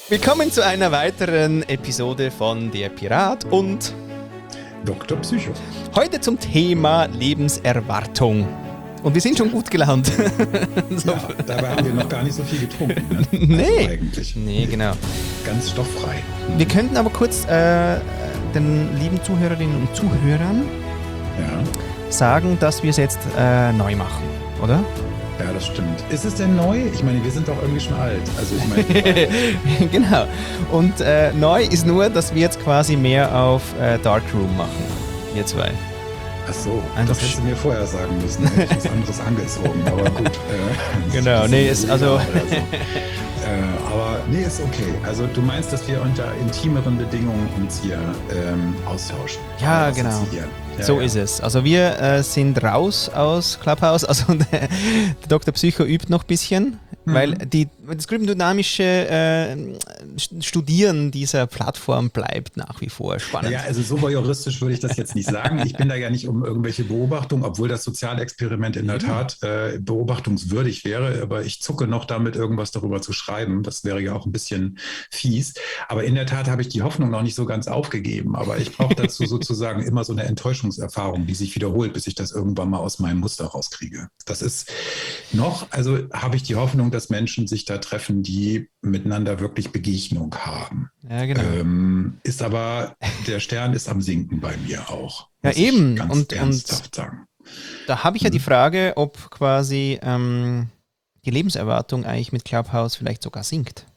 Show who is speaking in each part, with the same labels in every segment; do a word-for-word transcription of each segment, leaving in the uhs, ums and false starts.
Speaker 1: Willkommen zu einer weiteren Episode von Der Pirat und
Speaker 2: Doktor Psycho.
Speaker 1: Heute zum Thema Lebenserwartung. Und wir sind schon gut gelaunt.
Speaker 2: So. Ja, dabei haben wir noch gar nicht so viel getrunken. Ne?
Speaker 1: Nee.
Speaker 2: Also eigentlich.
Speaker 1: Nee, genau.
Speaker 2: Ganz stofffrei.
Speaker 1: Wir könnten aber kurz äh, den lieben Zuhörerinnen und Zuhörern
Speaker 2: ja.
Speaker 1: sagen, dass wir es jetzt äh, neu machen, oder?
Speaker 2: Ja, das stimmt. Ist es denn neu? Ich meine, wir sind doch irgendwie schon alt. Also ich meine,
Speaker 1: genau. Und äh, neu ist nur, dass wir jetzt quasi mehr auf äh, Darkroom machen. Wir zwei.
Speaker 2: Ach so,
Speaker 1: Einfach
Speaker 2: das hättest du mir vorher sagen müssen. Dann hätte ich was anderes angezogen. Aber gut. Äh,
Speaker 1: genau, nee, ist also...
Speaker 2: so. äh, aber nee, ist okay. Also du meinst, dass wir unter intimeren Bedingungen uns hier ähm, austauschen?
Speaker 1: Ja, genau.
Speaker 2: Ja,
Speaker 1: so
Speaker 2: ja.
Speaker 1: ist es. Also wir äh, sind raus aus Clubhouse. Also der, der Doktor Psycho übt noch ein bisschen, mhm. weil die, das gruppendynamische äh, Studieren dieser Plattform bleibt nach wie vor spannend.
Speaker 2: Ja, also so voyeuristisch würde ich das jetzt nicht sagen. Ich bin da ja nicht um irgendwelche Beobachtungen, obwohl das Sozialexperiment in der Tat äh, beobachtungswürdig wäre, aber ich zucke noch damit, irgendwas darüber zu schreiben. Das wäre ja auch ein bisschen fies. Aber in der Tat habe ich die Hoffnung noch nicht so ganz aufgegeben. Aber ich brauche dazu sozusagen immer so eine Enttäuschungserfahrung, die sich wiederholt, bis ich das irgendwann mal aus meinem Muster rauskriege. Das ist noch, also habe ich die Hoffnung, dass Menschen sich da treffen, die miteinander wirklich Begegnung haben.
Speaker 1: Ja, genau.
Speaker 2: Ähm, ist aber, der Stern ist am Sinken bei mir auch.
Speaker 1: Ja, eben.
Speaker 2: Ganz
Speaker 1: und,
Speaker 2: ernsthaft
Speaker 1: und
Speaker 2: sagen.
Speaker 1: Da habe ich ja
Speaker 2: hm.
Speaker 1: die Frage, ob quasi ähm, die Lebenserwartung eigentlich mit Clubhouse vielleicht sogar sinkt.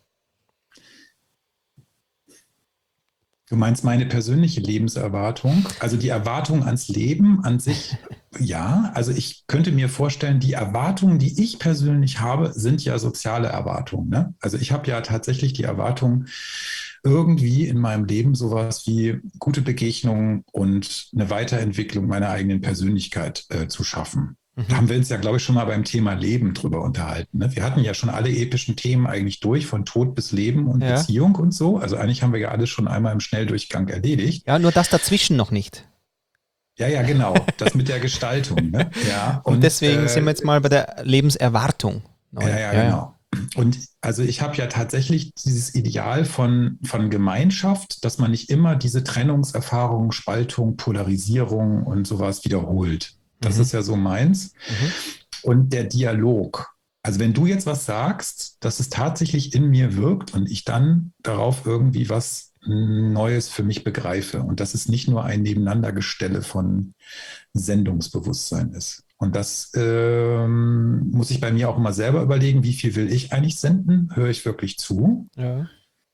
Speaker 2: Du meinst meine persönliche Lebenserwartung? Also die Erwartung ans Leben an sich, ja. Also ich könnte mir vorstellen, die Erwartungen, die ich persönlich habe, sind ja soziale Erwartungen. Ne? Also ich habe ja tatsächlich die Erwartung, irgendwie in meinem Leben sowas wie gute Begegnungen und eine Weiterentwicklung meiner eigenen Persönlichkeit äh, zu schaffen. Da haben wir uns ja, glaube ich, schon mal beim Thema Leben drüber unterhalten. Ne? Wir hatten ja schon alle epischen Themen eigentlich durch, von Tod bis Leben und ja. Beziehung und so. Also eigentlich haben wir ja alles schon einmal im Schnelldurchgang erledigt.
Speaker 1: Ja, nur das dazwischen noch nicht.
Speaker 2: Ja, ja, genau. Das mit der Gestaltung. Ne? Ja,
Speaker 1: und, und deswegen äh, sind wir jetzt mal bei der Lebenserwartung.
Speaker 2: Neu. Ja, ja, ja, genau. Und also ich habe ja tatsächlich dieses Ideal von, von Gemeinschaft, dass man nicht immer diese Trennungserfahrung, Spaltung, Polarisierung und sowas wiederholt. Das mhm. ist ja so meins. Mhm. Und der Dialog. Also wenn du jetzt was sagst, dass es tatsächlich in mir wirkt und ich dann darauf irgendwie was Neues für mich begreife und dass es nicht nur ein Nebeneinandergestelle von Sendungsbewusstsein ist. Und das ähm, muss ich bei mir auch immer selber überlegen, wie viel will ich eigentlich senden? Höre ich wirklich zu?
Speaker 1: Ja.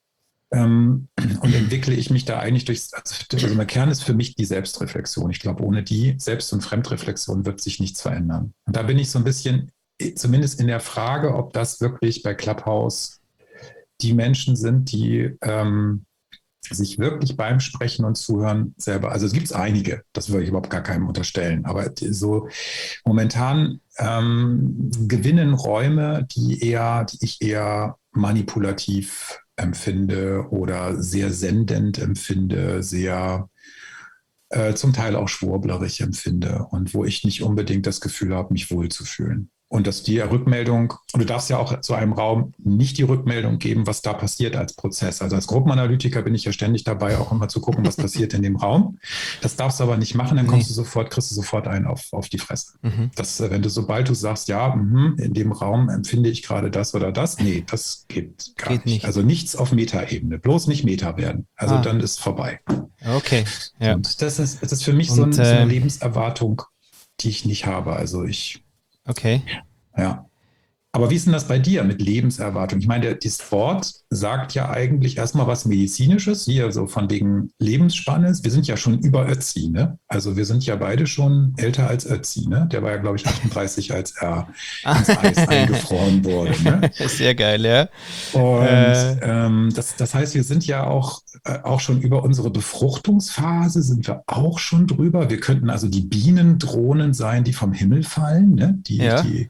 Speaker 2: Ähm, und entwickle ich mich da eigentlich durch, also der Kern ist für mich die Selbstreflexion. Ich glaube, ohne die Selbst- und Fremdreflexion wird sich nichts verändern. Und da bin ich so ein bisschen, zumindest in der Frage, ob das wirklich bei Clubhouse die Menschen sind, die ähm, sich wirklich beim Sprechen und Zuhören selber, also es gibt einige, das würde ich überhaupt gar keinem unterstellen, aber so momentan ähm, gewinnen Räume, die eher, die ich eher manipulativ empfinde oder sehr sendend empfinde, sehr äh, zum Teil auch schwurblerisch empfinde und wo ich nicht unbedingt das Gefühl habe, mich wohlzufühlen. Und dass die Rückmeldung, und du darfst ja auch zu einem Raum nicht die Rückmeldung geben, was da passiert als Prozess. Also als Gruppenanalytiker bin ich ja ständig dabei, auch immer zu gucken, was passiert in dem Raum. Das darfst du aber nicht machen, dann kommst nee. du sofort, kriegst du sofort einen auf, auf die Fresse. Mhm. Das, wenn du, sobald du sagst, ja, mh, in dem Raum empfinde ich gerade das oder das, nee, das geht gar geht nicht. nicht. Also nichts auf Meta-Ebene, bloß nicht Meta werden. Also ah. dann ist vorbei.
Speaker 1: Okay. Ja.
Speaker 2: Und das ist, das ist für mich und, so, ein, so eine Lebenserwartung, die ich nicht habe. Also ich
Speaker 1: Okay.
Speaker 2: Ja. Aber wie ist denn das bei dir mit Lebenserwartung? Ich meine, das Wort sagt ja eigentlich erstmal was Medizinisches, hier so von wegen Lebensspanne. Wir sind ja schon über Ötzi, ne? Also wir sind ja beide schon älter als Ötzi, ne? Der war ja, glaube ich, achtunddreißig, als er ins Eis eingefroren wurde. Ne?
Speaker 1: Sehr geil, ja.
Speaker 2: Und äh. ähm, das, das heißt, wir sind ja auch, äh, auch schon über unsere Befruchtungsphase, sind wir auch schon drüber. Wir könnten also die Bienendrohnen sein, die vom Himmel fallen, ne? Die,
Speaker 1: ja.
Speaker 2: die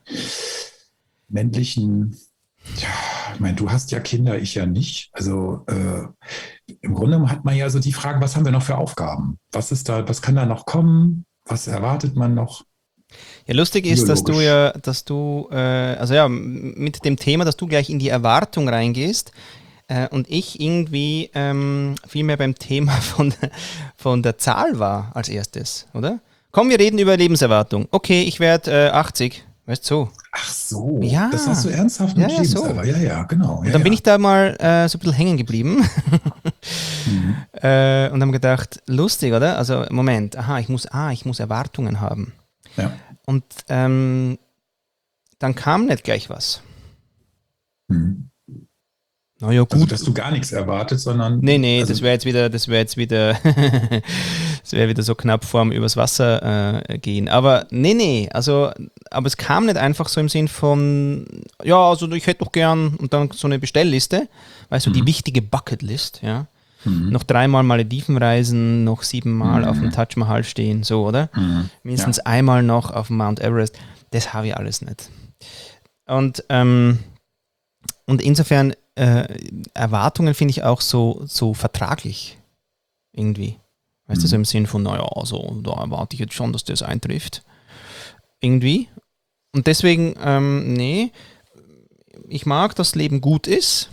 Speaker 2: männlichen, ja, ich meine, du hast ja Kinder, ich ja nicht. Also äh, im Grunde hat man ja so die Frage, was haben wir noch für Aufgaben? Was ist da, was kann da noch kommen? Was erwartet man noch?
Speaker 1: Ja, lustig ist, dass du ja, dass du, äh, also ja, mit dem Thema, dass du gleich in die Erwartung reingehst. Äh, und ich irgendwie ähm, viel mehr beim Thema von, von der Zahl war als erstes, oder? Komm, wir reden über Lebenserwartung. Okay, ich werde äh, achtzig, weißt du, so.
Speaker 2: Ach so,
Speaker 1: Ja.
Speaker 2: das hast du ernsthaft
Speaker 1: Ja,
Speaker 2: mit
Speaker 1: ja,
Speaker 2: Lebensalter.
Speaker 1: so.
Speaker 2: Ja, ja, genau.
Speaker 1: Und
Speaker 2: ja,
Speaker 1: dann bin
Speaker 2: ja.
Speaker 1: ich da mal äh, so ein bisschen hängen geblieben
Speaker 2: Mhm.
Speaker 1: äh, und habe gedacht, lustig, oder? Also Moment, aha, ich muss, ah, ich muss Erwartungen haben.
Speaker 2: Ja.
Speaker 1: Und ähm, dann kam nicht gleich was.
Speaker 2: Mhm.
Speaker 1: Naja, gut.
Speaker 2: Also, dass du gar nichts erwartet, sondern.
Speaker 1: Nee, nee,
Speaker 2: also,
Speaker 1: das wäre jetzt wieder, das wäre jetzt wieder, das wäre wieder so knapp vorm übers Wasser äh, gehen. Aber nee, nee, also, aber es kam nicht einfach so im Sinn von, ja, also ich hätte doch gern und dann so eine Bestellliste, weißt du, die
Speaker 2: Mhm.
Speaker 1: wichtige Bucketlist, ja.
Speaker 2: Mhm.
Speaker 1: Noch dreimal Malediven reisen, noch siebenmal
Speaker 2: Mhm.
Speaker 1: auf dem Taj Mahal stehen, so, oder?
Speaker 2: Mhm.
Speaker 1: Mindestens
Speaker 2: Ja.
Speaker 1: einmal noch auf dem Mount Everest. Das habe ich alles nicht. Und, ähm, und insofern, äh, Erwartungen finde ich auch so, so vertraglich irgendwie. Weißt du,
Speaker 2: Mhm.
Speaker 1: so im Sinn von, naja, also da erwarte ich jetzt schon, dass das eintrifft. Irgendwie. Und deswegen, ähm, nee, ich mag, dass Leben gut ist.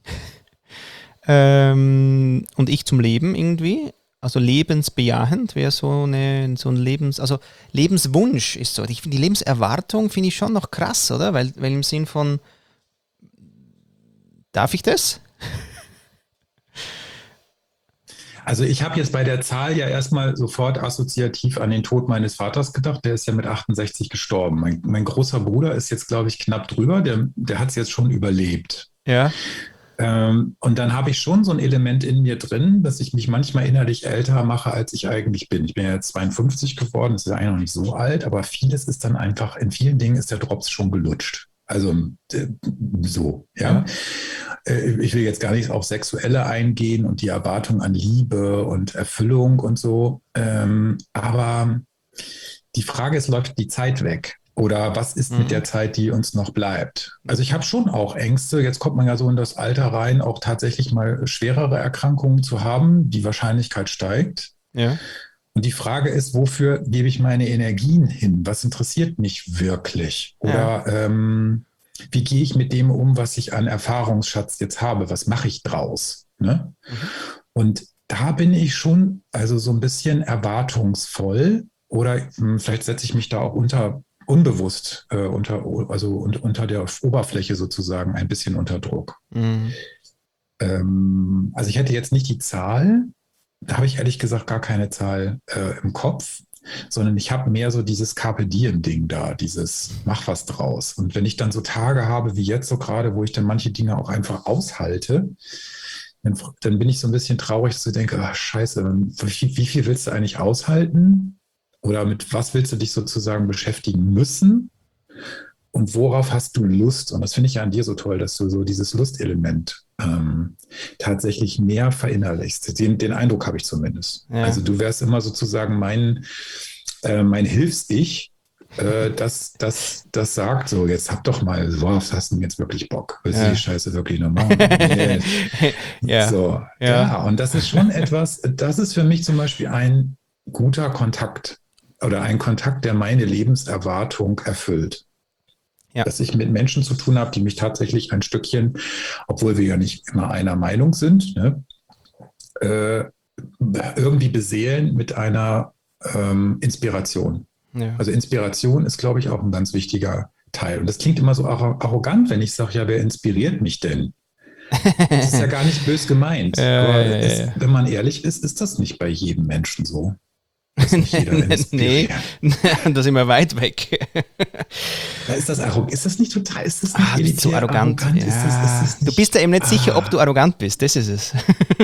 Speaker 1: ähm, und ich zum Leben irgendwie. Also lebensbejahend wäre so, eine, so ein Lebens... Also Lebenswunsch ist so. Ich finde die Lebenserwartung finde ich schon noch krass, oder? Weil, weil im Sinn von, darf ich das?
Speaker 2: Also ich habe jetzt bei der Zahl ja erstmal sofort assoziativ an den Tod meines Vaters gedacht. Der ist ja mit achtundsechzig gestorben. Mein, mein großer Bruder ist jetzt, glaube ich, knapp drüber. Der, der hat es jetzt schon überlebt.
Speaker 1: Ja.
Speaker 2: Ähm, und dann habe ich schon so ein Element in mir drin, dass ich mich manchmal innerlich älter mache, als ich eigentlich bin. Ich bin ja jetzt zweiundfünfzig geworden, das ist ja eigentlich noch nicht so alt, aber vieles ist dann einfach, in vielen Dingen ist der Drops schon gelutscht. Also äh, so, ja. ja. Äh, ich will jetzt gar nicht auf Sexuelle eingehen und die Erwartung an Liebe und Erfüllung und so. Ähm, aber die Frage ist, läuft die Zeit weg? Oder was ist mhm. mit der Zeit, die uns noch bleibt? Also ich habe schon auch Ängste. Jetzt kommt man ja so in das Alter rein, auch tatsächlich mal schwerere Erkrankungen zu haben. Die Wahrscheinlichkeit steigt.
Speaker 1: Ja.
Speaker 2: Und die Frage ist, wofür gebe ich meine Energien hin? Was interessiert mich wirklich? Oder ja. ähm, wie gehe ich mit dem um, was ich an Erfahrungsschatz jetzt habe? Was mache ich draus? Ne? Mhm. Und da bin ich schon also so ein bisschen erwartungsvoll. Oder mh, vielleicht setze ich mich da auch unter unbewusst äh, unter, also un, unter der Oberfläche sozusagen ein bisschen unter Druck. Mhm. Ähm, also ich hätte jetzt nicht die Zahl, da habe ich ehrlich gesagt gar keine Zahl äh, im Kopf, sondern ich habe mehr so dieses Carpe Diem-Ding da, dieses mach was draus. Und wenn ich dann so Tage habe wie jetzt so gerade, wo ich dann manche Dinge auch einfach aushalte, dann, dann bin ich so ein bisschen traurig, dass ich denke, ach scheiße, wie, wie viel willst du eigentlich aushalten? Oder mit was willst du dich sozusagen beschäftigen müssen? Und worauf hast du Lust? Und das finde ich ja an dir so toll, dass du so dieses Lustelement ähm, tatsächlich mehr verinnerlichst. Den, den Eindruck habe ich zumindest. Ja. Also du wärst immer sozusagen mein, äh, mein Hilfs-Ich, äh, das, das, das sagt so, jetzt hab doch mal, worauf hast du denn jetzt wirklich Bock? Willst du ja. die Scheiße wirklich noch machen? Nee. ja. So, ja. ja. Und das ist schon etwas, das ist für mich zum Beispiel ein guter Kontakt. Oder ein Kontakt, der meine Lebenserwartung erfüllt. Ja. Dass ich mit Menschen zu tun habe, die mich tatsächlich ein Stückchen, obwohl wir ja nicht immer einer Meinung sind, ne, äh, irgendwie beseelen mit einer ähm, Inspiration. Ja. Also Inspiration ist, glaube ich, auch ein ganz wichtiger Teil. Und das klingt immer so arrogant, wenn ich sage, ja, wer inspiriert mich denn? Das ist ja gar nicht bös gemeint.
Speaker 1: Ja,
Speaker 2: aber
Speaker 1: ja,
Speaker 2: es,
Speaker 1: ja.
Speaker 2: wenn man ehrlich ist, ist das nicht bei jedem Menschen so.
Speaker 1: nee, da sind wir weit weg.
Speaker 2: Ist das, ist das nicht total, ist das nicht
Speaker 1: ah, bist du arrogant? arrogant?
Speaker 2: Ja. Ist das, ist das nicht,
Speaker 1: du bist ja eben nicht ah. sicher, ob du arrogant bist, das ist es.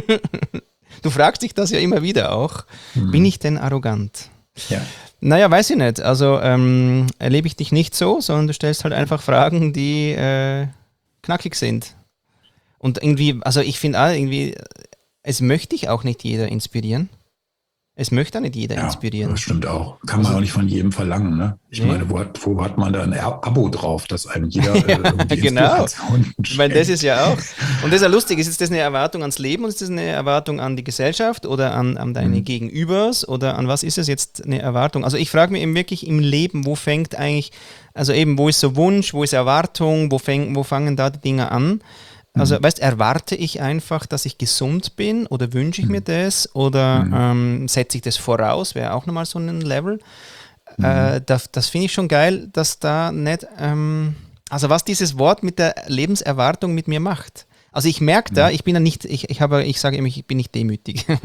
Speaker 1: Du fragst dich das ja immer wieder auch. Hm. Bin ich denn arrogant?
Speaker 2: Ja.
Speaker 1: Naja, weiß ich nicht. Also ähm, erlebe ich dich nicht so, sondern du stellst halt einfach Fragen, die äh, knackig sind. Und irgendwie, also ich finde auch irgendwie, es möchte dich auch nicht jeder inspirieren. Es möchte auch nicht jeder
Speaker 2: ja,
Speaker 1: inspirieren.
Speaker 2: Das stimmt auch. Kann man also, auch nicht von jedem verlangen. Ne? Ich nee. meine, wo hat, wo hat man da ein Abo drauf, dass einem jeder äh, irgendwie
Speaker 1: genau. Weil das ist ja auch. Und das ist ja lustig. Ist das eine Erwartung ans Leben oder ist das eine Erwartung an die Gesellschaft oder an, an deine mhm. Gegenübers oder an was ist es jetzt eine Erwartung? Also ich frage mich eben wirklich im Leben, wo fängt eigentlich, also eben, wo ist so Wunsch, wo ist Erwartung, wo, fäng, wo fangen da die Dinge an? Also,
Speaker 2: Mhm.
Speaker 1: weißt, erwarte ich einfach, dass ich gesund bin oder wünsche ich mir
Speaker 2: Mhm.
Speaker 1: das oder
Speaker 2: Mhm.
Speaker 1: ähm, setze ich das voraus, wäre auch nochmal so ein Level.
Speaker 2: Mhm.
Speaker 1: Äh, das das finde ich schon geil, dass da nicht, ähm, also was dieses Wort mit der Lebenserwartung mit mir macht. Also ich merke da,
Speaker 2: Mhm.
Speaker 1: ich bin ja nicht, ich, ich habe, ich sage immer, ich bin nicht demütig. Das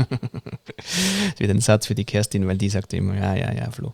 Speaker 1: ist wieder ein Satz für die Kerstin, weil die sagt immer, ja, ja, ja, Flo.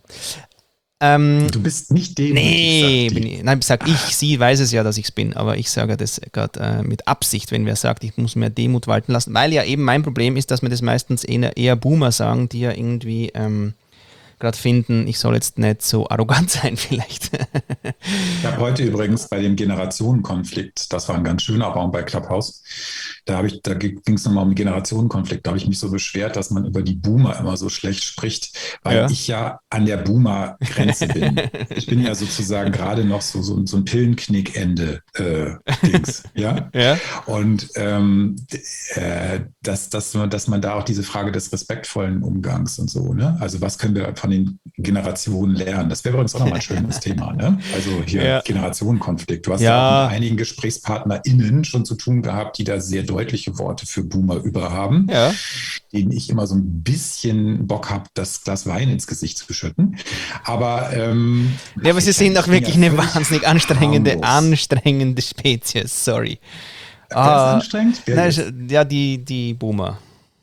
Speaker 1: Ähm,
Speaker 2: Du bist nicht demütig,
Speaker 1: Nee,
Speaker 2: sagt
Speaker 1: bin
Speaker 2: die.
Speaker 1: ich, nein, sag ich, sie weiß es ja, dass ich es bin, aber ich sage das gerade äh, mit Absicht, wenn wer sagt, ich muss mehr Demut walten lassen, weil ja eben mein Problem ist, dass mir das meistens eher, eher Boomer sagen, die ja irgendwie ähm, gerade finden, ich soll jetzt nicht so arrogant sein vielleicht.
Speaker 2: Ich habe heute übrigens bei dem Generationenkonflikt, das war ein ganz schöner Raum bei Clubhouse, da, habe ich, da ging es nochmal um den Generationenkonflikt, da habe ich mich so beschwert, dass man über die Boomer immer so schlecht spricht, weil
Speaker 1: Ja.
Speaker 2: ich ja an der Boomer-Grenze bin. Ich bin ja sozusagen gerade noch so, so, so ein Pillenknick-Ende-Dings, äh, ja.
Speaker 1: Ja.
Speaker 2: Und ähm, äh, dass, dass, man, dass man da auch diese Frage des respektvollen Umgangs und so, ne? Also was können wir von den Generationen lernen? Das wäre übrigens auch nochmal ein schönes Thema, ne? Also hier
Speaker 1: Ja.
Speaker 2: Generationenkonflikt. Du hast ja auch mit
Speaker 1: Ja.
Speaker 2: einigen GesprächspartnerInnen schon zu tun gehabt, die da sehr deutliche Worte für Boomer über haben,
Speaker 1: Ja.
Speaker 2: denen ich immer so ein bisschen Bock habe, das Glas Wein ins Gesicht zu schütten. Aber ähm,
Speaker 1: Ja, aber
Speaker 2: mache
Speaker 1: sie
Speaker 2: ich ja
Speaker 1: sind
Speaker 2: nicht.
Speaker 1: auch
Speaker 2: Ich bin
Speaker 1: wirklich
Speaker 2: ja
Speaker 1: eine
Speaker 2: völlig
Speaker 1: wahnsinnig anstrengende,
Speaker 2: harmlos.
Speaker 1: anstrengende Spezies, sorry.
Speaker 2: Wer ist
Speaker 1: Ah,
Speaker 2: anstrengend? Wer
Speaker 1: nein,
Speaker 2: jetzt?
Speaker 1: ja, die, die Boomer.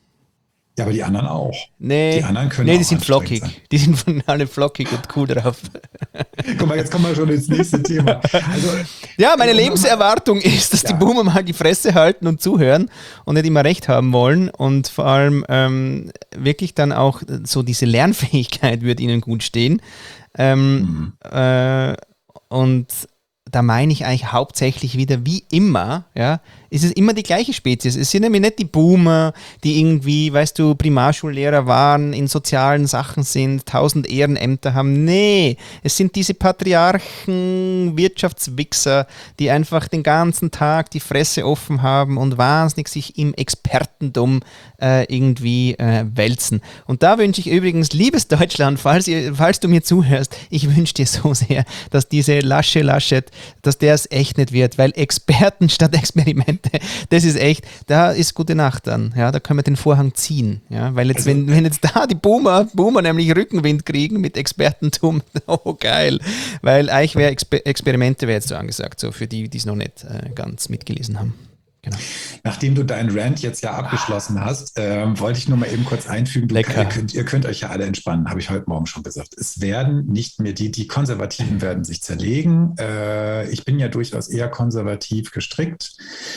Speaker 2: Ja, aber die anderen auch. Die
Speaker 1: Nee,
Speaker 2: anderen können
Speaker 1: nee, die
Speaker 2: auch
Speaker 1: sind
Speaker 2: anstrengend sein.
Speaker 1: flockig. Die sind von alle flockig und cool drauf.
Speaker 2: Guck mal, jetzt kommen wir schon ins nächste Thema. Also,
Speaker 1: Ja, meine
Speaker 2: um nochmal,
Speaker 1: Lebenserwartung ist, dass die
Speaker 2: ja,
Speaker 1: Boomer mal die Fresse halten und zuhören und nicht immer recht haben wollen und vor allem ähm, wirklich dann auch so diese Lernfähigkeit wird ihnen gut stehen. Ähm,
Speaker 2: hm,
Speaker 1: äh, und da meine ich eigentlich hauptsächlich wieder, wie immer, ja, ist es immer die gleiche Spezies. Es sind nämlich nicht die Boomer, die irgendwie, weißt du, Primarschullehrer waren, in sozialen Sachen sind, tausend Ehrenämter haben. Nee, es sind diese Patriarchen, Wirtschaftswichser, die einfach den ganzen Tag die Fresse offen haben und wahnsinnig sich im Expertentum äh, irgendwie äh, wälzen. Und da wünsche ich übrigens, liebes Deutschland, falls, ihr, falls du mir zuhörst, ich wünsche dir so sehr, dass diese Lasche Laschet, dass der es echt nicht wird, weil Experten statt Experimente, das ist echt, da ist gute Nacht dann, ja, da können wir den Vorhang ziehen, ja, weil jetzt,
Speaker 2: also,
Speaker 1: wenn, wenn jetzt da die Boomer, Boomer nämlich Rückenwind kriegen mit Expertentum, oh geil, weil eigentlich wäre Exper Experimente wäre jetzt so angesagt, so für die, die es noch nicht äh, ganz mitgelesen haben. Genau.
Speaker 2: nachdem du deinen Rant jetzt ja abgeschlossen hast, ähm, wollte ich nur mal eben kurz einfügen, du,
Speaker 1: Lecker.
Speaker 2: ihr, könnt, ihr könnt euch ja alle entspannen, habe ich heute Morgen schon gesagt. Es werden nicht mehr, die, die Konservativen werden sich zerlegen. Äh, ich bin ja durchaus eher konservativ gestrickt.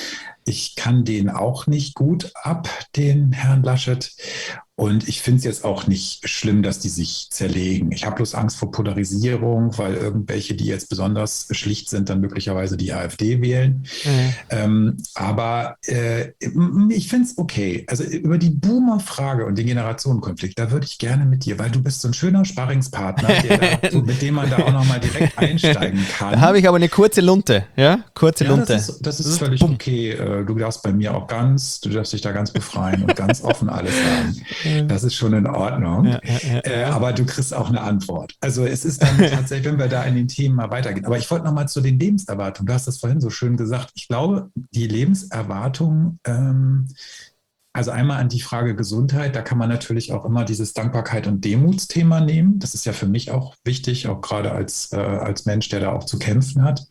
Speaker 2: Ich kann den auch nicht gut ab, den Herrn Laschet. Und ich finde es jetzt auch nicht schlimm, dass die sich zerlegen. Ich habe bloß Angst vor Polarisierung, weil irgendwelche, die jetzt besonders schlicht sind, dann möglicherweise die AfD wählen.
Speaker 1: Mhm.
Speaker 2: Ähm, aber äh, ich finde es okay. Also über die Boomer-Frage und den Generationenkonflikt, da würde ich gerne mit dir, weil du bist so ein schöner Sparringspartner, der da, so, mit dem man da auch nochmal direkt einsteigen kann.
Speaker 1: Da habe ich aber eine kurze Lunte, ja, kurze
Speaker 2: Ja,
Speaker 1: Lunte.
Speaker 2: das ist, das ist völlig okay. Du darfst bei mir auch ganz, du darfst dich da ganz befreien und ganz offen alles sagen. Das ist schon in Ordnung.
Speaker 1: Ja, ja, ja,
Speaker 2: äh,
Speaker 1: ja.
Speaker 2: aber du kriegst auch eine Antwort. Also es ist dann tatsächlich, wenn wir da in den Themen mal weitergehen. Aber ich wollte noch mal zu den Lebenserwartungen. Du hast das vorhin so schön gesagt. Ich glaube, die Lebenserwartung, ähm, also einmal an die Frage Gesundheit, da kann man natürlich auch immer dieses Dankbarkeit und Demutsthema nehmen. Das ist ja für mich auch wichtig, auch gerade als, äh, als Mensch, der da auch zu kämpfen hat.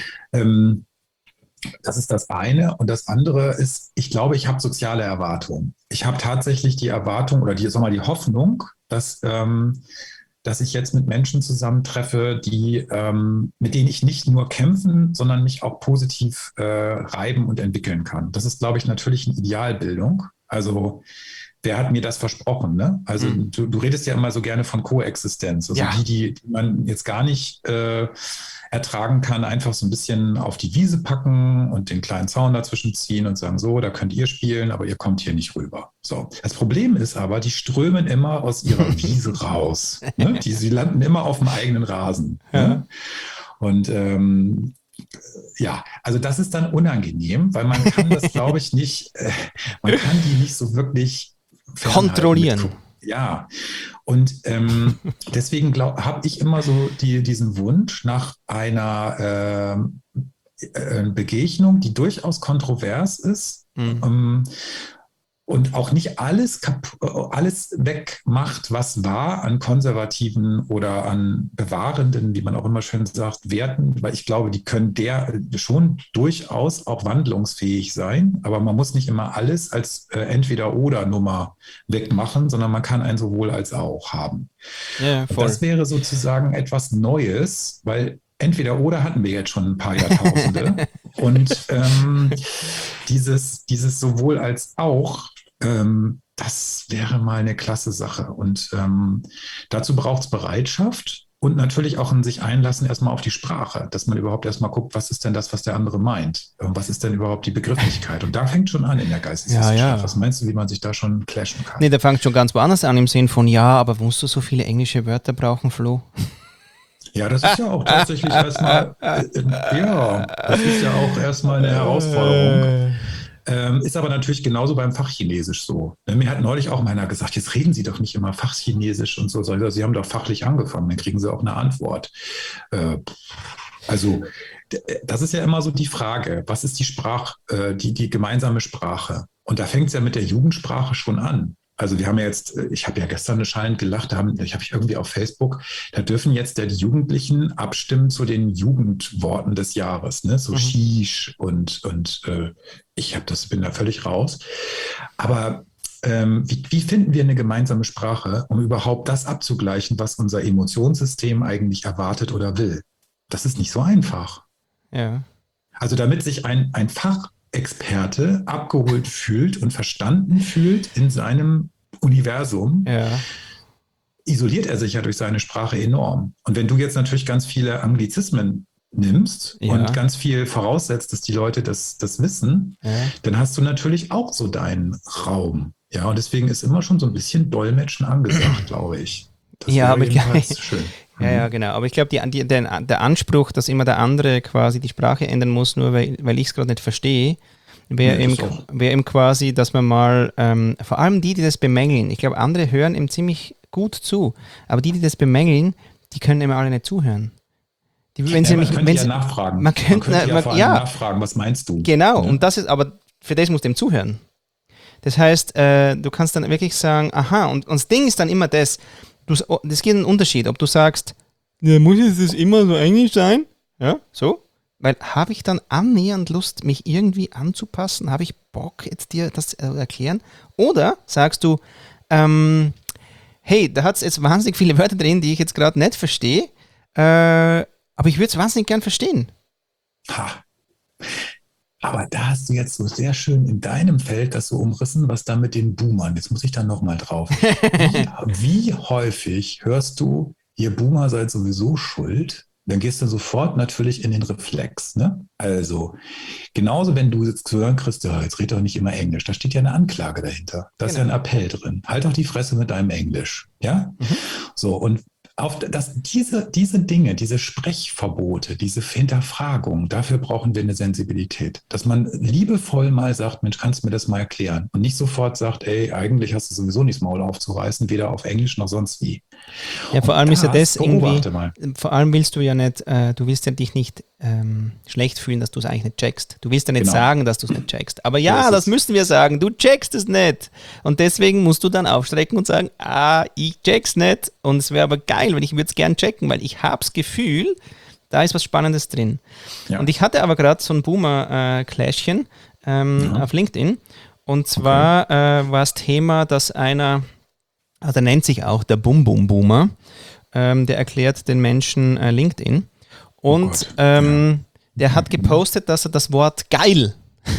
Speaker 2: Ähm, Das ist das eine. Und das andere ist, ich glaube, ich habe soziale Erwartungen. Ich habe tatsächlich die Erwartung oder die, sag mal, die Hoffnung, dass, ähm, dass ich jetzt mit Menschen zusammentreffe, die, ähm, mit denen ich nicht nur kämpfen, sondern mich auch positiv äh, reiben und entwickeln kann. Das ist, glaube ich, natürlich eine Idealbildung. Also wer hat mir das versprochen? Ne? Also
Speaker 1: Mhm.
Speaker 2: du, du redest ja immer so gerne von Koexistenz. Also
Speaker 1: Ja.
Speaker 2: die, die, die man jetzt gar nicht äh, ertragen kann, einfach so ein bisschen auf die Wiese packen und den kleinen Zaun dazwischen ziehen und sagen, so, da könnt ihr spielen, aber ihr kommt hier nicht rüber. So. Das Problem ist aber, die strömen immer aus ihrer Wiese raus. Ne? Die, sie landen immer auf dem eigenen Rasen.
Speaker 1: Ja.
Speaker 2: Ne? Und ähm, ja, also das ist dann unangenehm, weil man kann das, glaube ich, nicht, äh, man kann die nicht so wirklich
Speaker 1: kontrollieren.
Speaker 2: Ja, und ähm, deswegen habe ich immer so die, diesen Wunsch nach einer, äh, äh, Begegnung, die durchaus kontrovers ist.
Speaker 1: Mhm.
Speaker 2: Ähm, und auch nicht alles, kap- alles wegmacht, was war an konservativen oder an bewahrenden, wie man auch immer schön sagt, Werten, weil ich glaube, die können der schon durchaus auch wandlungsfähig sein, aber man muss nicht immer alles als äh, Entweder-oder-Nummer wegmachen, sondern man kann ein sowohl als auch haben.
Speaker 1: Ja,
Speaker 2: Und
Speaker 1: voll.
Speaker 2: das wäre sozusagen etwas Neues, weil entweder oder hatten wir jetzt schon ein paar Jahrtausende. Und ähm, dieses, dieses sowohl als auch, ähm, das wäre mal eine klasse Sache. Und ähm, dazu braucht es Bereitschaft und natürlich auch ein sich einlassen erstmal auf die Sprache, dass man überhaupt erstmal guckt, was ist denn das, was der andere meint? Und was ist denn überhaupt die Begrifflichkeit? Und da fängt schon an in der Geisteswissenschaft.
Speaker 1: Ja, ja.
Speaker 2: Was meinst du, wie man sich da schon clashen kann?
Speaker 1: Nee, der fängt schon ganz woanders an, im Sinn von, ja, aber musst du so viele englische Wörter brauchen, Flo?
Speaker 2: Ja, das ist ja auch tatsächlich erstmal, äh, äh, ja, das ist ja auch erstmal eine Herausforderung. Ähm, ist aber natürlich genauso beim Fachchinesisch so. Mir hat neulich auch mal einer gesagt, jetzt reden Sie doch nicht immer Fachchinesisch und so. Sie haben doch fachlich angefangen, dann kriegen Sie auch eine Antwort. Äh, also das ist ja immer so die Frage, was ist die Sprach, äh, die, die gemeinsame Sprache? Und da fängt es ja mit der Jugendsprache schon an. Also wir haben ja jetzt, ich habe ja gestern eine schallend gelacht, da habe ich hab irgendwie auf Facebook, da dürfen jetzt ja die Jugendlichen abstimmen zu den Jugendworten des Jahres, ne? So mhm. Shish und, und äh, ich hab das, bin da völlig raus. Aber ähm, wie, wie finden wir eine gemeinsame Sprache, um überhaupt das abzugleichen, was unser Emotionssystem eigentlich erwartet oder will? Das ist nicht so einfach.
Speaker 1: Ja.
Speaker 2: Also damit sich ein, ein Fach Experte abgeholt fühlt und verstanden fühlt in seinem Universum,
Speaker 1: ja.
Speaker 2: isoliert er sich ja durch seine Sprache enorm. Und wenn du jetzt natürlich ganz viele Anglizismen nimmst ja. und ganz viel voraussetzt, dass die Leute das, das wissen, ja. dann hast du natürlich auch so deinen Raum. Ja, und deswegen ist immer schon so ein bisschen Dolmetschen angesagt, glaube ich.
Speaker 1: Das ja, aber ich schön. Ja, ja, genau. Aber ich glaube, die, die, der, der Anspruch, dass immer der andere quasi die Sprache ändern muss, nur weil, weil ich es gerade nicht verstehe, wäre ja, eben, wär eben quasi, dass man mal, ähm, vor allem die, die das bemängeln, ich glaube, andere hören ihm ziemlich gut zu, aber die, die das bemängeln, die können immer alle nicht zuhören. Die, wenn
Speaker 2: ja,
Speaker 1: sie
Speaker 2: man
Speaker 1: mich,
Speaker 2: könnte
Speaker 1: wenn
Speaker 2: ja
Speaker 1: sie,
Speaker 2: nachfragen.
Speaker 1: Man könnte,
Speaker 2: man könnte ja,
Speaker 1: man,
Speaker 2: vor allem
Speaker 1: ja
Speaker 2: nachfragen, was meinst du?
Speaker 1: Genau,
Speaker 2: ja.
Speaker 1: und das ist, aber für das musst du ihm zuhören. Das heißt, äh, du kannst dann wirklich sagen, aha, und, und das Ding ist dann immer das, du, das gibt einen Unterschied, ob du sagst, ja, muss es immer so englisch sein? Ja, so. Weil habe ich dann annähernd Lust, mich irgendwie anzupassen? Habe ich Bock, jetzt dir das zu erklären? Oder sagst du, ähm, hey, da hat es jetzt wahnsinnig viele Wörter drin, die ich jetzt gerade nicht verstehe, äh, aber ich würde es wahnsinnig gern verstehen.
Speaker 2: Ha. Aber da hast du jetzt so sehr schön in deinem Feld das so umrissen, was da mit den Boomern, jetzt muss ich da nochmal drauf. Wie, wie häufig hörst du, ihr Boomer seid sowieso schuld? Dann gehst du sofort natürlich in den Reflex. Ne? Also, genauso wenn du jetzt zu hören kriegst, ja, jetzt red doch nicht immer Englisch. Da steht ja eine Anklage dahinter. Da ist genau. ja ein Appell drin. Halt doch die Fresse mit deinem Englisch. Ja? Mhm. So, und auf das, diese, diese Dinge, diese Sprechverbote, diese Hinterfragung, dafür brauchen wir eine Sensibilität. Dass man liebevoll mal sagt, Mensch, kannst du mir das mal erklären? Und nicht sofort sagt, ey, eigentlich hast du sowieso nicht das Maul aufzureißen, weder auf Englisch noch sonst wie.
Speaker 1: Ja, vor allem
Speaker 2: und
Speaker 1: ist ja das irgendwie,
Speaker 2: mal.
Speaker 1: vor allem willst du ja nicht, äh, du willst ja dich nicht ähm, schlecht fühlen, dass du es eigentlich nicht checkst. Du willst ja nicht genau. sagen, dass du es nicht checkst. Aber ja, das müssen wir sagen, du checkst es nicht. Und deswegen musst du dann aufstrecken und sagen, ah, ich check's nicht. Und es wäre aber geil, weil ich würde es gern checken, weil ich habe das Gefühl, da ist was Spannendes drin. Ja. Und ich hatte aber gerade so ein Boomer-Clashchen ähm, ja. auf LinkedIn. Und zwar okay. äh, war das Thema, dass einer, also der nennt sich auch der Bum-Bum-Boomer, ähm, der erklärt den Menschen äh, LinkedIn. Und oh ähm, ja. der hat gepostet, dass er das Wort geil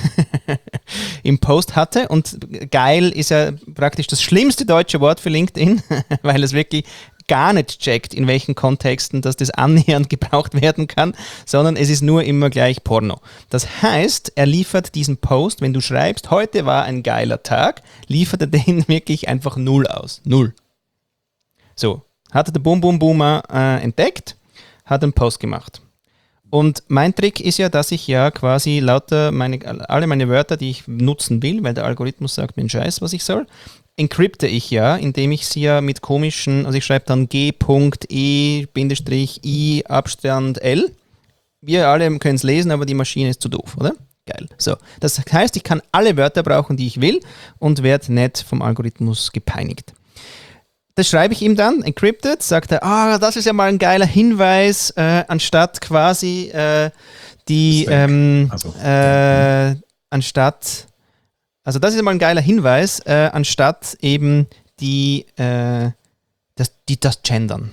Speaker 1: im Post hatte. Und geil ist ja praktisch das schlimmste deutsche Wort für LinkedIn, weil es wirklich gar nicht checkt, in welchen Kontexten dass das annähernd gebraucht werden kann, sondern es ist nur immer gleich Porno. Das heißt, er liefert diesen Post, wenn du schreibst, heute war ein geiler Tag, liefert er den wirklich einfach null aus. Null. So, hatte der Boom Boom Boomer äh, entdeckt, hat einen Post gemacht. Und mein Trick ist ja, dass ich ja quasi lauter meine, alle meine Wörter, die ich nutzen will, weil der Algorithmus sagt mir einen Scheiß, was ich soll, encrypte ich ja, indem ich sie ja mit komischen, also ich schreibe dann G.E-I Abstand L wir alle können es lesen, aber die Maschine ist zu doof, oder? Geil. So, das heißt, ich kann alle Wörter brauchen, die ich will und werde nicht vom Algorithmus gepeinigt. Das schreibe ich ihm dann, encrypted, sagt er, ah, das ist ja mal ein geiler Hinweis, äh, anstatt quasi äh, die, ähm, also, äh, anstatt, also das ist ja mal ein geiler Hinweis, äh, anstatt eben die, äh, das, die, das Gendern.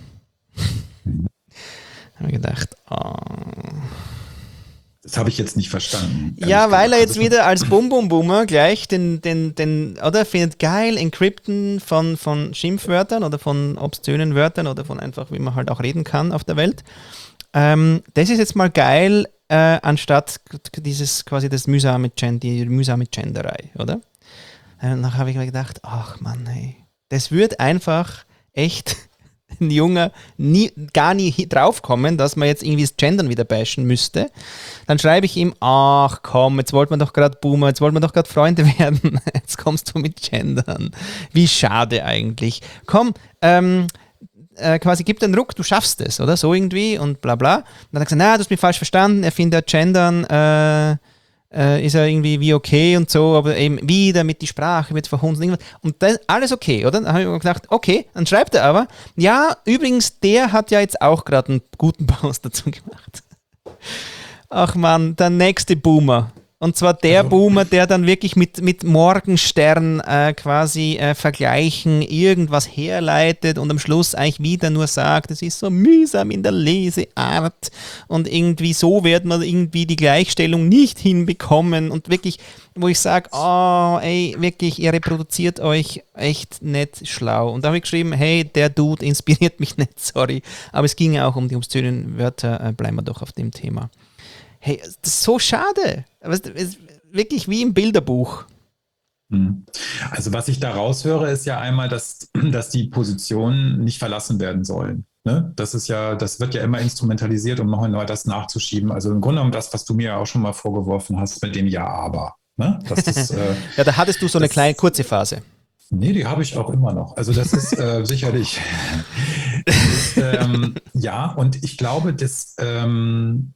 Speaker 1: Da habe ich gedacht, oh.
Speaker 2: Das habe ich jetzt nicht verstanden.
Speaker 1: Ja, weil er jetzt wieder als Bum-Bum-Boomer gleich den, den, den, oder findet geil, Encrypten von, von Schimpfwörtern oder von obszönen Wörtern oder von einfach, wie man halt auch reden kann auf der Welt. Ähm, das ist jetzt mal geil, äh, anstatt dieses quasi das mühsame Gen- die mühsame Genderei, oder? Und dann habe ich mir gedacht, ach Mann, hey, das wird einfach echt ein Junger nie, gar nie draufkommen, dass man jetzt irgendwie das Gendern wieder bashen müsste. Dann schreibe ich ihm, ach komm, jetzt wollten wir doch gerade Boomer, jetzt wollten wir doch gerade Freunde werden, jetzt kommst du mit Gendern. Wie schade eigentlich. Komm, ähm, äh, quasi gib den Ruck, du schaffst es, oder? So irgendwie und bla bla. Und dann hat er gesagt, na, du hast mich falsch verstanden, er findet Gendern, äh, Äh, ist ja irgendwie wie okay und so, aber eben wieder mit die Sprache wird verhunzt und irgendwas. Und das alles okay, oder? Dann habe ich mir gedacht, okay, dann schreibt er aber, ja, übrigens, der hat ja jetzt auch gerade einen guten Post dazu gemacht. Ach man, der nächste Boomer. Und zwar der also. Boomer, der dann wirklich mit, mit Morgenstern äh, quasi äh, vergleichen, irgendwas herleitet und am Schluss eigentlich wieder nur sagt, es ist so mühsam in der Leseart und irgendwie so wird man irgendwie die Gleichstellung nicht hinbekommen und wirklich, wo ich sage, oh, ey, wirklich, ihr reproduziert euch echt nicht schlau. Und da habe ich geschrieben, hey, der Dude inspiriert mich nicht, sorry, aber es ging ja auch um die obszönen Wörter, äh, bleiben wir doch auf dem Thema. Hey, das ist so schade. Aber es ist wirklich wie im Bilderbuch.
Speaker 2: Also was ich da raushöre, ist ja einmal, dass, dass die Positionen nicht verlassen werden sollen. Ne? Das ist ja, das wird ja immer instrumentalisiert, um noch einmal das nachzuschieben. Also im Grunde genommen das, was du mir ja auch schon mal vorgeworfen hast mit dem Ja, aber. Ne? Das ist, äh,
Speaker 1: ja, da hattest du so eine das, kleine kurze Phase.
Speaker 2: Nee, die habe ich auch immer noch. Also das ist äh, sicherlich. Das ist, ähm, ja, und ich glaube, dass ähm,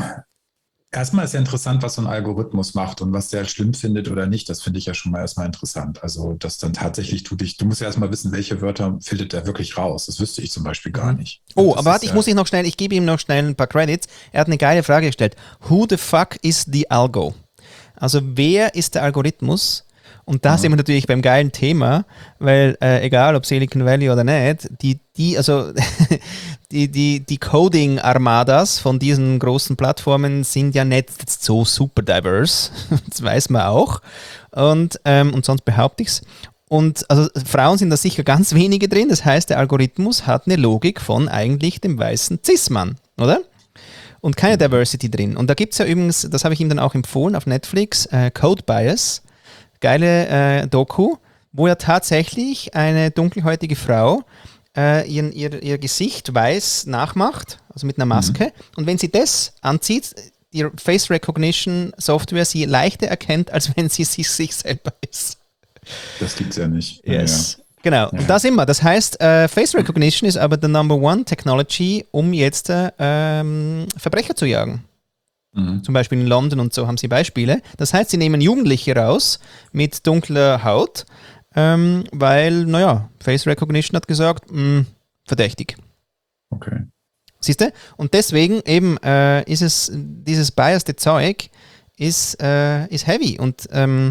Speaker 2: erstmal ist ja interessant, was so ein Algorithmus macht und was der schlimm findet oder nicht. Das finde ich ja schon mal erstmal interessant. Also, dass dann tatsächlich du dich, du musst ja erstmal wissen, welche Wörter filtert er wirklich raus. Das wüsste ich zum Beispiel gar nicht.
Speaker 1: Oh,
Speaker 2: das
Speaker 1: aber warte, ich ja muss ich noch schnell, ich gebe ihm noch schnell ein paar Credits. Er hat eine geile Frage gestellt. Who the fuck is the algo? Also, wer ist der Algorithmus? Und da sind wir natürlich beim geilen Thema, weil äh, egal ob Silicon Valley oder nicht, die, die, also die, die, die Coding-Armadas von diesen großen Plattformen sind ja nicht so super diverse, das weiß man auch. Und, ähm, und sonst behaupte ich es. Und also Frauen sind da sicher ganz wenige drin, das heißt, der Algorithmus hat eine Logik von eigentlich dem weißen Cis-Mann, oder? Und keine Diversity drin. Und da gibt es ja übrigens, das habe ich ihm dann auch empfohlen auf Netflix, äh, Code Bias. Geile äh, Doku, wo ja tatsächlich eine dunkelhäutige Frau äh, ihren, ihr, ihr Gesicht weiß nachmacht, also mit einer Maske. Mhm. Und wenn sie das anzieht, die Face Recognition Software sie leichter erkennt, als wenn sie sich, sich selber ist.
Speaker 2: Das gibt's ja nicht.
Speaker 1: Yes.
Speaker 2: Ja, ja.
Speaker 1: Genau,
Speaker 2: ja.
Speaker 1: Und da sind wir. Das heißt, äh, Face Recognition ist aber the number one Technology, um jetzt äh, ähm, Verbrecher zu jagen. Mhm. Zum Beispiel in London und so haben sie Beispiele. Das heißt, sie nehmen Jugendliche raus mit dunkler Haut, ähm, weil, naja, Face Recognition hat gesagt, mh, verdächtig.
Speaker 2: Okay.
Speaker 1: Siehst du? Und deswegen eben äh, ist es, dieses biased Zeug ist, äh, ist heavy. Und ähm,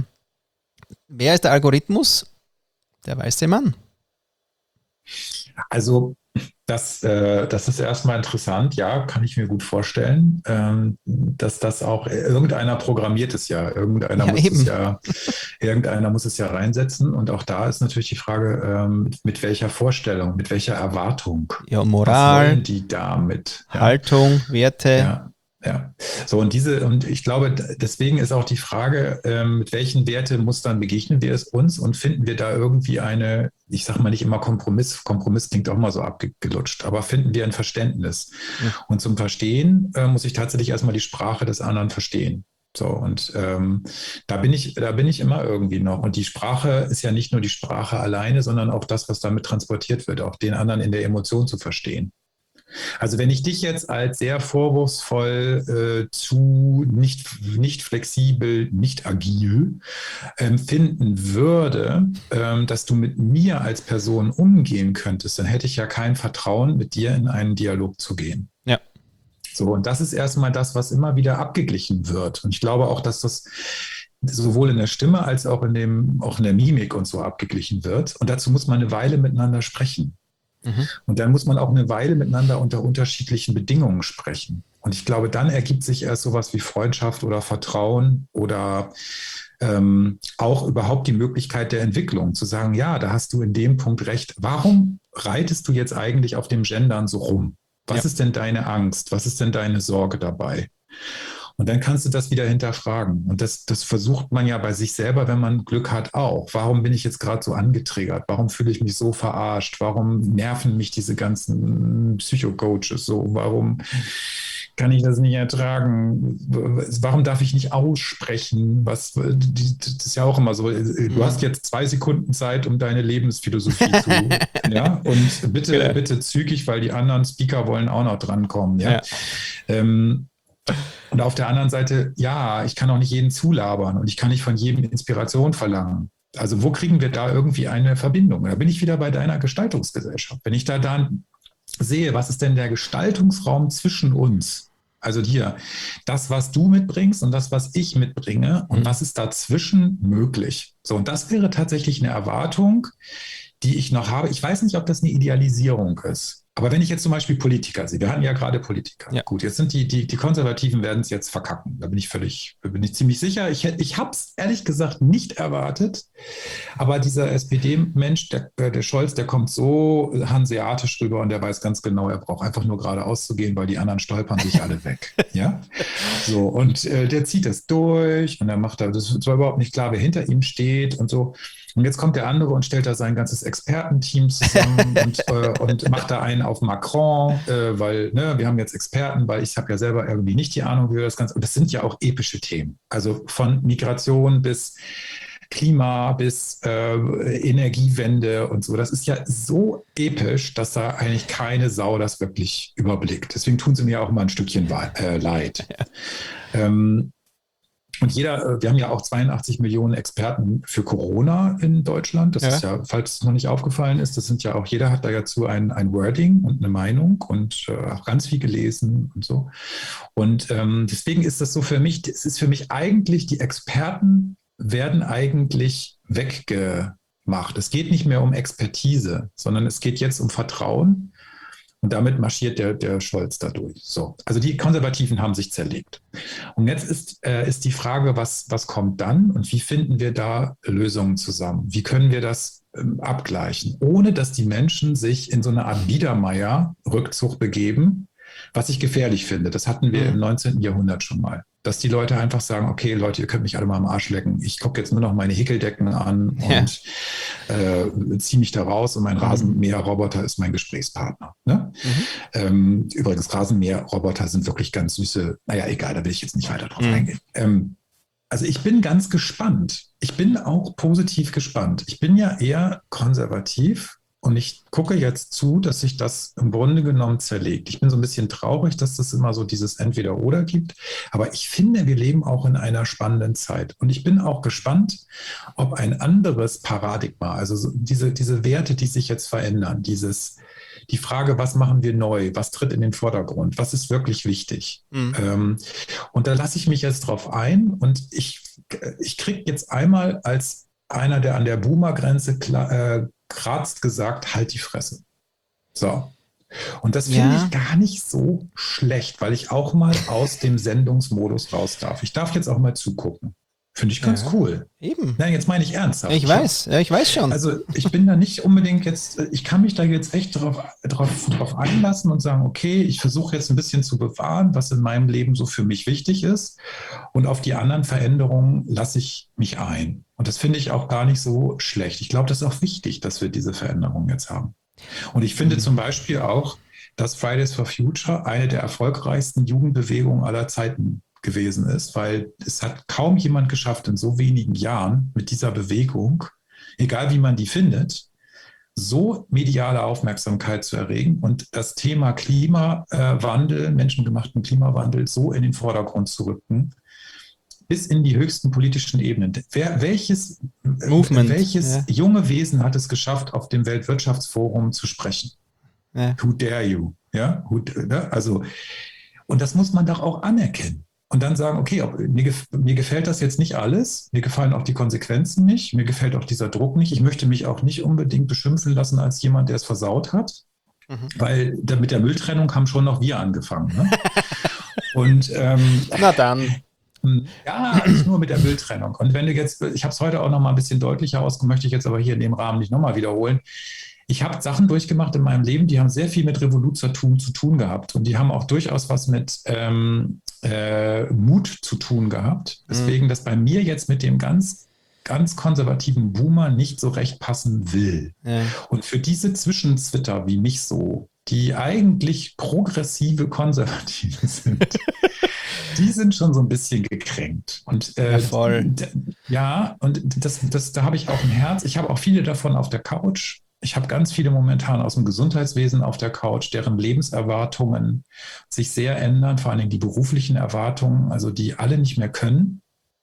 Speaker 1: wer ist der Algorithmus? Der weiße Mann.
Speaker 2: Also Das, äh, das ist erstmal interessant, ja, kann ich mir gut vorstellen, ähm, dass das auch irgendeiner programmiert es ja, irgendeiner
Speaker 1: ja,
Speaker 2: muss
Speaker 1: eben.
Speaker 2: es ja, irgendeiner muss es ja reinsetzen und auch da ist natürlich die Frage, ähm, mit, mit welcher Vorstellung, mit welcher Erwartung,
Speaker 1: ja, Moral,
Speaker 2: was wollen die damit? Ja.
Speaker 1: Haltung, Werte.
Speaker 2: Ja. Ja, so und diese, und ich glaube, deswegen ist auch die Frage, ähm, mit welchen Wertemustern begegnen wir es uns und finden wir da irgendwie eine, ich sage mal nicht immer Kompromiss, Kompromiss klingt auch mal so abgelutscht, aber finden wir ein Verständnis. Ja. Und zum Verstehen äh, muss ich tatsächlich erstmal die Sprache des anderen verstehen. So, und ähm, da bin ich, da bin ich immer irgendwie noch. Und die Sprache ist ja nicht nur die Sprache alleine, sondern auch das, was damit transportiert wird, auch den anderen in der Emotion zu verstehen. Also wenn ich dich jetzt als sehr vorwurfsvoll äh, zu nicht, nicht flexibel, nicht agil empfinden würde, ähm, dass du mit mir als Person umgehen könntest, dann hätte ich ja kein Vertrauen, mit dir in einen Dialog zu gehen.
Speaker 1: Ja.
Speaker 2: So, und das ist erstmal das, was immer wieder abgeglichen wird. Und ich glaube auch, dass das sowohl in der Stimme als auch in dem, auch in der Mimik und so abgeglichen wird. Und dazu muss man eine Weile miteinander sprechen. Mhm. Und dann muss man auch eine Weile miteinander unter unterschiedlichen Bedingungen sprechen. Und ich glaube, dann ergibt sich erst sowas wie Freundschaft oder Vertrauen oder ähm, auch überhaupt die Möglichkeit der Entwicklung, zu sagen, ja, da hast du in dem Punkt recht. Warum reitest du jetzt eigentlich auf dem Gendern so rum? Was ja. ist denn deine Angst? Was ist denn deine Sorge dabei? Und dann kannst du das wieder hinterfragen. Und das, das versucht man ja bei sich selber, wenn man Glück hat, auch. Warum bin ich jetzt gerade so angetriggert? Warum fühle ich mich so verarscht? Warum nerven mich diese ganzen Psychocoaches so? Warum kann ich das nicht ertragen? Warum darf ich nicht aussprechen? Was, das ist ja auch immer so. Du hast jetzt zwei Sekunden Zeit, um deine Lebensphilosophie zu, ja, und bitte, genau. bitte zügig, weil die anderen Speaker wollen auch noch drankommen, ja. ja. Ähm, Und auf der anderen Seite, ja, ich kann auch nicht jeden zulabern und ich kann nicht von jedem Inspiration verlangen. Also wo kriegen wir da irgendwie eine Verbindung? Da bin ich wieder bei deiner Gestaltungsgesellschaft. Wenn ich da dann sehe, was ist denn der Gestaltungsraum zwischen uns? Also hier, das, was du mitbringst und das, was ich mitbringe und was ist dazwischen möglich? So, und das wäre tatsächlich eine Erwartung, die ich noch habe. Ich weiß nicht, ob das eine Idealisierung ist. Aber wenn ich jetzt zum Beispiel Politiker sehe, wir hatten ja gerade Politiker. Ja. Gut, jetzt sind die, die, die Konservativen werden es jetzt verkacken. Da bin ich völlig, bin ich ziemlich sicher. Ich, ich habe es ehrlich gesagt nicht erwartet. Aber dieser S P D-Mensch, der, der Scholz, der kommt so hanseatisch rüber und der weiß ganz genau, er braucht einfach nur geradeaus zu gehen, weil die anderen stolpern sich alle weg. Ja, so, und äh, der zieht das durch und er macht da, das war überhaupt nicht klar, wer hinter ihm steht und so. Und jetzt kommt der andere und stellt da sein ganzes Expertenteam zusammen und, äh, und macht da einen auf Macron, äh, weil ne, wir haben jetzt Experten, weil ich habe ja selber irgendwie nicht die Ahnung, wie wir das Ganze. Und das sind ja auch epische Themen. Also von Migration bis Klima bis äh, Energiewende und so. Das ist ja so episch, dass da eigentlich keine Sau das wirklich überblickt. Deswegen tun sie mir auch mal ein Stückchen äh, leid. Ja. Ähm, Und jeder, wir haben ja auch zweiundachtzig Millionen Experten für Corona in Deutschland. Das ja. ist ja, falls es noch nicht aufgefallen ist, das sind ja auch, jeder hat da dazu ein, ein Wording und eine Meinung und äh, auch ganz viel gelesen und so. Und ähm, deswegen ist das so für mich, es ist für mich eigentlich, die Experten werden eigentlich weggemacht. Es geht nicht mehr um Expertise, sondern es geht jetzt um Vertrauen. Und damit marschiert der, der Scholz da durch. So. Also die Konservativen haben sich zerlegt. Und jetzt ist, äh, ist die Frage, was, was kommt dann und wie finden wir da Lösungen zusammen? Wie können wir das ähm, abgleichen, ohne dass die Menschen sich in so eine Art Biedermeier-Rückzug begeben, was ich gefährlich finde. Das hatten wir mhm. im neunzehnten Jahrhundert schon mal. Dass die Leute einfach sagen, okay, Leute, ihr könnt mich alle mal am Arsch lecken. Ich gucke jetzt nur noch meine Hickeldecken an ja. und äh, ziehe mich da raus und mein Rasenmäherroboter ist mein Gesprächspartner. Ne? Mhm. Ähm, übrigens, Rasenmäherroboter sind wirklich ganz süße, naja, egal, da will ich jetzt nicht weiter drauf mhm. eingehen. Ähm, also ich bin ganz gespannt. Ich bin auch positiv gespannt. Ich bin ja eher konservativ. Und ich gucke jetzt zu, dass sich das im Grunde genommen zerlegt. Ich bin so ein bisschen traurig, dass das immer so dieses Entweder-Oder gibt. Aber ich finde, wir leben auch in einer spannenden Zeit. Und ich bin auch gespannt, ob ein anderes Paradigma, also so diese, diese Werte, die sich jetzt verändern, dieses, die Frage, was machen wir neu, was tritt in den Vordergrund, was ist wirklich wichtig. Mhm. Ähm, und da lasse ich mich jetzt drauf ein. Und ich, ich kriege jetzt einmal als einer, der an der Boomer-Grenze klar, äh, kratzt, gesagt, halt die Fresse. So. Und das finde ja. ich gar nicht so schlecht, weil ich auch mal aus dem Sendungsmodus raus darf. Ich darf jetzt auch mal zugucken. Finde ich ganz ja, cool. Eben. Nein, jetzt meine ich ernsthaft.
Speaker 1: Ich weiß, ja, ich weiß schon.
Speaker 2: Also ich bin da nicht unbedingt jetzt, ich kann mich da jetzt echt drauf, drauf, drauf einlassen und sagen, okay, ich versuche jetzt ein bisschen zu bewahren, was in meinem Leben so für mich wichtig ist. Und auf die anderen Veränderungen lasse ich mich ein. Und das finde ich auch gar nicht so schlecht. Ich glaube, das ist auch wichtig, dass wir diese Veränderungen jetzt haben. Und ich finde mhm. zum Beispiel auch, dass Fridays for Future eine der erfolgreichsten Jugendbewegungen aller Zeiten gewesen ist, weil es hat kaum jemand geschafft, in so wenigen Jahren mit dieser Bewegung, egal wie man die findet, so mediale Aufmerksamkeit zu erregen und das Thema Klimawandel, menschengemachten Klimawandel so in den Vordergrund zu rücken, bis in die höchsten politischen Ebenen. Wer, welches
Speaker 1: Movement,
Speaker 2: welches
Speaker 1: ja.
Speaker 2: junge Wesen hat es geschafft, auf dem Weltwirtschaftsforum zu sprechen?
Speaker 1: Ja.
Speaker 2: Who dare you? Ja, who, ne? Also, und das muss man doch auch anerkennen. Und dann sagen, okay, ob, mir, mir gefällt das jetzt nicht alles, mir gefallen auch die Konsequenzen nicht, mir gefällt auch dieser Druck nicht, ich möchte mich auch nicht unbedingt beschimpfen lassen als jemand, der es versaut hat, mhm. weil da, mit der Mülltrennung haben schon noch wir angefangen. Ne? Und ähm,
Speaker 1: na dann.
Speaker 2: Ja, nicht nur mit der Mülltrennung. Und wenn du jetzt, ich habe es heute auch noch mal ein bisschen deutlicher ausgemacht, möchte ich jetzt aber hier in dem Rahmen nicht nochmal wiederholen. Ich habe Sachen durchgemacht in meinem Leben, die haben sehr viel mit Revoluzertum zu tun gehabt. Und die haben auch durchaus was mit ähm, äh, Mut zu tun gehabt. Deswegen, dass bei mir jetzt mit dem ganz, ganz konservativen Boomer nicht so recht passen will. Ja. Und für diese Zwischenzwitter wie mich so, die eigentlich progressive Konservative sind, die sind schon so ein bisschen gekränkt. Und äh,
Speaker 1: ja, voll.
Speaker 2: D- ja, und das, das, da habe ich auch ein Herz. Ich habe auch viele davon auf der Couch. Ich habe ganz viele momentan aus dem Gesundheitswesen auf der Couch, deren Lebenserwartungen sich sehr ändern, vor allen Dingen die beruflichen Erwartungen, also die alle nicht mehr können.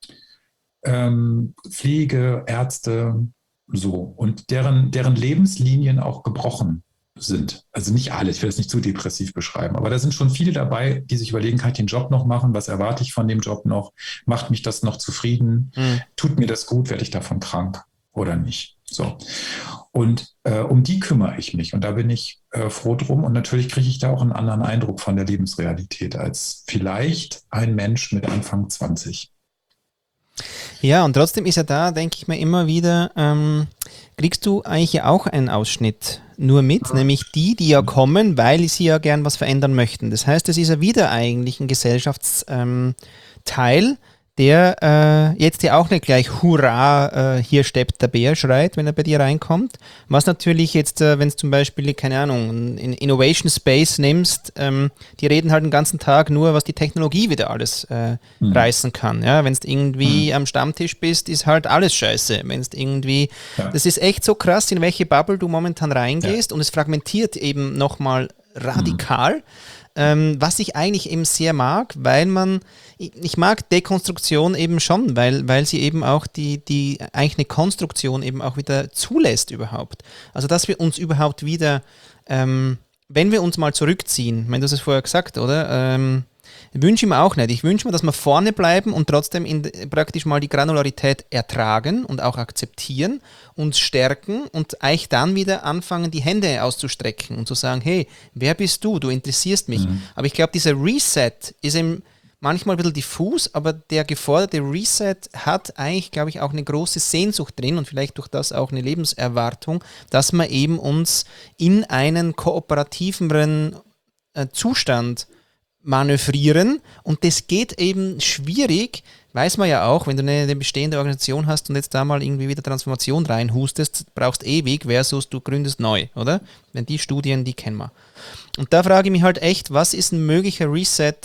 Speaker 2: Ähm, Pflege, Ärzte, so. Und deren, deren Lebenslinien auch gebrochen sind. Also nicht alle, ich will das nicht zu depressiv beschreiben, aber da sind schon viele dabei, die sich überlegen, kann ich den Job noch machen? Was erwarte ich von dem Job noch? Macht mich das noch zufrieden? Mhm. Tut mir das gut? Werde ich davon krank oder nicht? So. Und äh, um die kümmere ich mich und da bin ich äh, froh drum und natürlich kriege ich da auch einen anderen Eindruck von der Lebensrealität als vielleicht ein Mensch mit Anfang zwanzig.
Speaker 1: Ja, und trotzdem ist ja da, denke ich mir immer wieder, ähm, kriegst du eigentlich ja auch einen Ausschnitt nur mit, ja. Nämlich die, die ja kommen, weil sie ja gern was verändern möchten. Das heißt, es ist ja wieder eigentlich ein Gesellschaftsteil, ähm, der äh, jetzt ja auch nicht gleich Hurra, äh, hier steppt der Bär schreit, wenn er bei dir reinkommt. Was natürlich jetzt, äh, wenn es zum Beispiel, keine Ahnung, in Innovation Space nimmst, ähm, die reden halt den ganzen Tag nur, was die Technologie wieder alles äh, mhm. reißen kann. Ja? Wenn du irgendwie mhm. am Stammtisch bist, ist halt alles scheiße. Wenn es irgendwie, ja. Das ist echt so krass, in welche Bubble du momentan reingehst ja. Und es fragmentiert eben nochmal radikal. Mhm. Ähm, was ich eigentlich eben sehr mag, weil man, ich, ich mag Dekonstruktion eben schon, weil, weil sie eben auch die, die, eigentlich eine Konstruktion eben auch wieder zulässt überhaupt. Also dass wir uns überhaupt wieder, ähm, wenn wir uns mal zurückziehen, ich meine, du hast es vorher gesagt, oder? Ähm, wünsche ich mir auch nicht. Ich wünsche mir, dass wir vorne bleiben und trotzdem in, praktisch mal die Granularität ertragen und auch akzeptieren, uns stärken und eigentlich dann wieder anfangen, die Hände auszustrecken und zu sagen, hey, wer bist du? Du interessierst mich. Mhm. Aber ich glaube, dieser Reset ist eben manchmal ein bisschen diffus, aber der geforderte Reset hat eigentlich, glaube ich, auch eine große Sehnsucht drin und vielleicht durch das auch eine Lebenserwartung, dass wir eben uns in einen kooperativeren äh, Zustand manövrieren und das geht eben schwierig, weiß man ja auch, wenn du eine, eine bestehende Organisation hast und jetzt da mal irgendwie wieder Transformation reinhustest, brauchst ewig versus du gründest neu, oder? Wenn die Studien, die kennen wir. Und da frage ich mich halt echt, was ist ein möglicher Reset?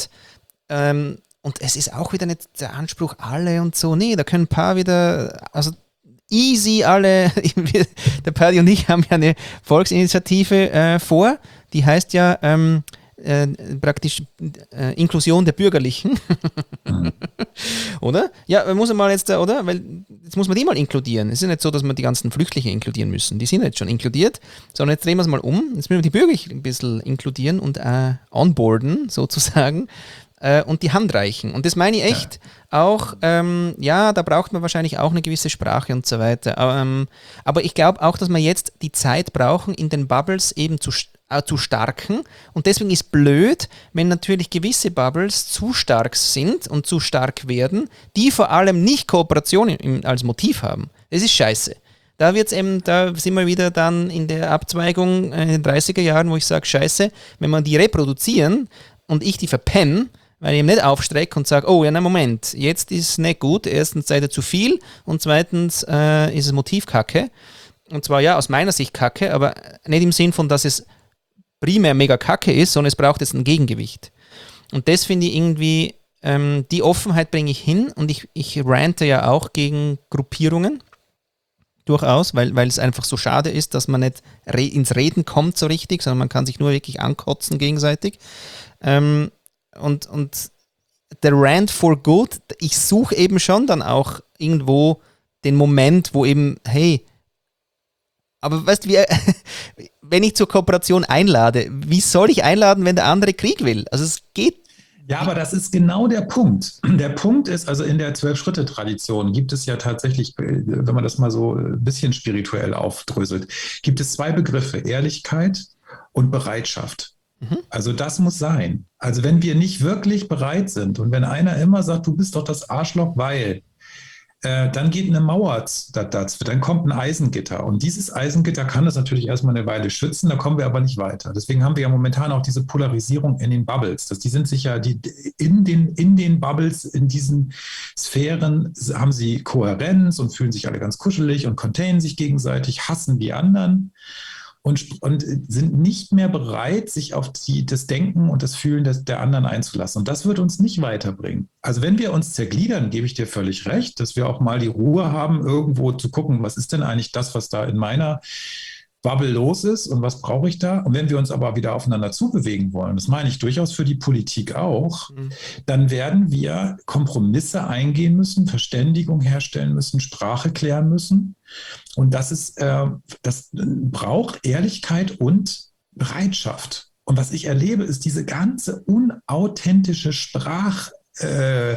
Speaker 1: Ähm, und es ist auch wieder nicht der Anspruch, alle und so, nee, da können ein paar wieder, also easy alle, der Paddy und ich haben ja eine Volksinitiative äh, vor, die heißt ja, ähm, Äh, praktisch äh, Inklusion der Bürgerlichen. Mhm. Oder? Ja, muss man mal jetzt, oder? Weil jetzt muss man die mal inkludieren. Es ist nicht so, dass wir die ganzen Flüchtlinge inkludieren müssen. Die sind jetzt schon inkludiert, sondern jetzt drehen wir es mal um. Jetzt müssen wir die Bürgerlichen ein bisschen inkludieren und äh, onboarden, sozusagen, äh, und die Hand reichen. Und das meine ich echt ja. auch, ähm, ja, da braucht man wahrscheinlich auch eine gewisse Sprache und so weiter. Ähm, aber ich glaube auch, dass wir jetzt die Zeit brauchen, in den Bubbles eben zu zu starken und deswegen ist blöd, wenn natürlich gewisse Bubbles zu stark sind und zu stark werden, die vor allem nicht Kooperation im, als Motiv haben. Das ist scheiße. Da wird's eben, da sind wir wieder dann in der Abzweigung in den dreißiger Jahren, wo ich sage, scheiße, wenn man die reproduzieren und ich die verpenne, weil ich eben nicht aufstrecke und sage, oh ja, na Moment, jetzt ist es nicht gut, erstens seid ihr zu viel und zweitens äh, ist es Motiv kacke. Und zwar ja, aus meiner Sicht kacke, aber nicht im Sinn von, dass es primär mega kacke ist, sondern es braucht jetzt ein Gegengewicht. Und das finde ich irgendwie, ähm, die Offenheit bringe ich hin und ich, ich rante ja auch gegen Gruppierungen, durchaus, weil, weil es einfach so schade ist, dass man nicht re- ins Reden kommt so richtig, sondern man kann sich nur wirklich ankotzen gegenseitig. Ähm, und, und der Rant for Good, ich suche eben schon dann auch irgendwo den Moment, wo eben, hey, aber weißt du, wie, wenn ich zur Kooperation einlade, wie soll ich einladen, wenn der andere Krieg will? Also es geht.
Speaker 2: Ja, aber das ist genau der Punkt. Der Punkt ist, also in der Zwölf-Schritte-Tradition gibt es ja tatsächlich, wenn man das mal so ein bisschen spirituell aufdröselt, gibt es zwei Begriffe, Ehrlichkeit und Bereitschaft. Mhm. Also das muss sein. Also wenn wir nicht wirklich bereit sind und wenn einer immer sagt, du bist doch das Arschloch, weil, äh, dann geht eine Mauer dazu, dann kommt ein Eisengitter. Und dieses Eisengitter kann das natürlich erstmal eine Weile schützen, da kommen wir aber nicht weiter. Deswegen haben wir ja momentan auch diese Polarisierung in den Bubbles. Das, die sind sich ja, die, in, den, in den Bubbles, in diesen Sphären haben sie Kohärenz und fühlen sich alle ganz kuschelig und containen sich gegenseitig, hassen die anderen. Und, und sind nicht mehr bereit, sich auf die, das Denken und das Fühlen des, der anderen einzulassen. Und das wird uns nicht weiterbringen. Also wenn wir uns zergliedern, gebe ich dir völlig recht, dass wir auch mal die Ruhe haben, irgendwo zu gucken, was ist denn eigentlich das, was da in meiner Bubble los ist und was brauche ich da? Und wenn wir uns aber wieder aufeinander zubewegen wollen, das meine ich durchaus für die Politik auch, mhm. dann werden wir Kompromisse eingehen müssen, Verständigung herstellen müssen, Sprache klären müssen. Und das ist, äh, das braucht Ehrlichkeit und Bereitschaft. Und was ich erlebe, ist diese ganze unauthentische Sprach, äh,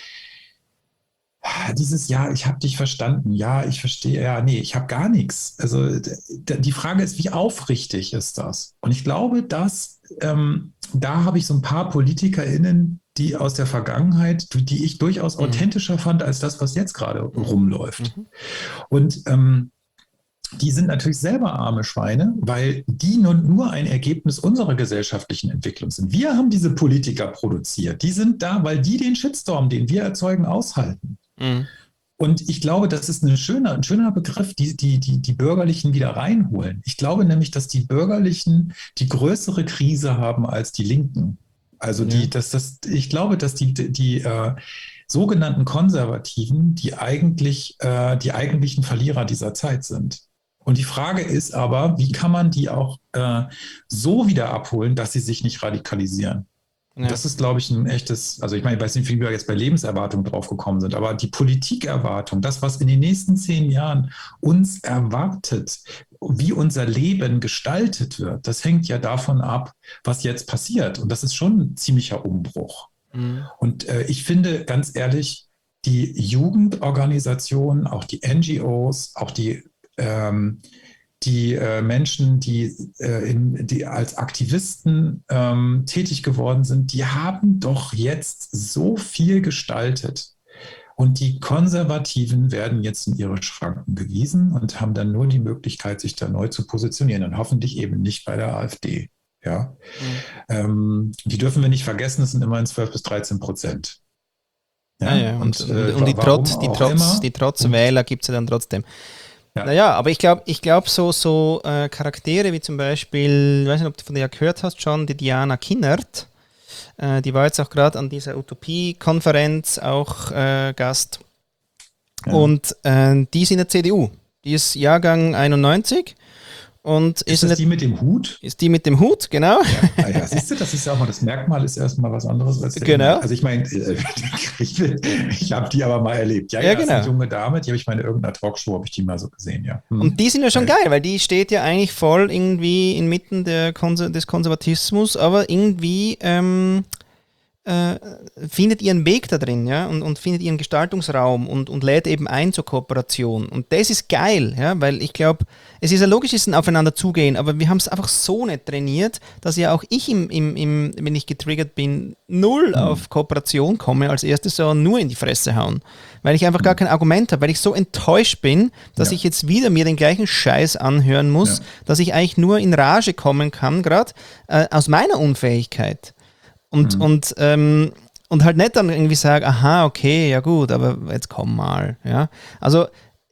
Speaker 2: dieses Ja, ich habe dich verstanden, ja, ich verstehe, ja, nee, ich habe gar nichts. Also d- die Frage ist, wie aufrichtig ist das? Und ich glaube, dass ähm, da habe ich so ein paar PolitikerInnen, die aus der Vergangenheit, die ich durchaus mhm. authentischer fand als das, was jetzt gerade rumläuft. Mhm. Und ähm, die sind natürlich selber arme Schweine, weil die nun nur ein Ergebnis unserer gesellschaftlichen Entwicklung sind. Wir haben diese Politiker produziert. Die sind da, weil die den Shitstorm, den wir erzeugen, aushalten. Mhm. Und ich glaube, das ist eine schöne, ein schöner Begriff, die, die, die, die Bürgerlichen wieder reinholen. Ich glaube nämlich, dass die Bürgerlichen die größere Krise haben als die Linken. Also die, ja. dass das, ich glaube, dass die, die, die äh, sogenannten Konservativen die eigentlich äh, die eigentlichen Verlierer dieser Zeit sind. Und die Frage ist aber, wie kann man die auch äh, so wieder abholen, dass sie sich nicht radikalisieren? Ja. Das ist, glaube ich, ein echtes, also ich meine, ich weiß nicht, wie wir jetzt bei Lebenserwartung drauf gekommen sind, aber die Politikerwartung, das, was in den nächsten zehn Jahren uns erwartet, wie unser Leben gestaltet wird, das hängt ja davon ab, was jetzt passiert. Und das ist schon ein ziemlicher Umbruch. Mhm. Und äh, ich finde, ganz ehrlich, die Jugendorganisationen, auch die N G Os, auch die ähm, die äh, Menschen, die, äh, in, die als Aktivisten ähm, tätig geworden sind, die haben doch jetzt so viel gestaltet. Und die Konservativen werden jetzt in ihre Schranken gewiesen und haben dann nur die Möglichkeit, sich da neu zu positionieren und hoffentlich eben nicht bei der AfD. Ja? Mhm. Ähm, die dürfen wir nicht vergessen, es sind immerhin zwölf bis dreizehn Prozent.
Speaker 1: Ja, ja, ja. Und, und, äh, und die, Trotz, die, Trotz, die Trotzwähler gibt es ja dann trotzdem. Ja. Naja, aber ich glaube, ich glaub, so, so äh, Charaktere wie zum Beispiel, ich weiß nicht, ob du von der gehört hast schon, die Diana Kinnert, äh, die war jetzt auch gerade an dieser Utopie-Konferenz auch äh, Gast. Ja. Und äh, die ist in der C D U. Die ist Jahrgang einundneunzig. Und
Speaker 2: ist, ist das eine, die mit dem Hut?
Speaker 1: Ist die mit dem Hut, genau.
Speaker 2: Ja, ja, siehst du, das ist ja auch mal, das Merkmal ist erstmal was anderes als der
Speaker 1: Genau.
Speaker 2: Inhalt. Also ich meine, ich, ich habe die aber mal erlebt. Ja, ja, ja, genau. Das ist eine junge Dame, die habe ich mal in irgendeiner Talkshow, habe ich die mal so gesehen, ja. Hm.
Speaker 1: Und die sind ja schon ja. geil, weil die steht ja eigentlich voll irgendwie inmitten der Konser- des Konservatismus, aber irgendwie ähm, äh, findet ihren Weg da drin, ja, und, und findet ihren Gestaltungsraum und, und lädt eben ein zur Kooperation. Und das ist geil, ja, weil ich glaube, es ist ja logisch, es ist ein Aufeinander zugehen, aber wir haben es einfach so nicht trainiert, dass ja auch ich, im, im, im, wenn ich getriggert bin, null mhm. auf Kooperation komme, als erstes so nur in die Fresse hauen. Weil ich einfach mhm. gar kein Argument habe, weil ich so enttäuscht bin, dass ja. ich jetzt wieder mir den gleichen Scheiß anhören muss, ja. dass ich eigentlich nur in Rage kommen kann, gerade äh, aus meiner Unfähigkeit. Und, mhm. und, ähm, und halt nicht dann irgendwie sagen, aha, okay, ja gut, aber jetzt komm mal. Ja? Also,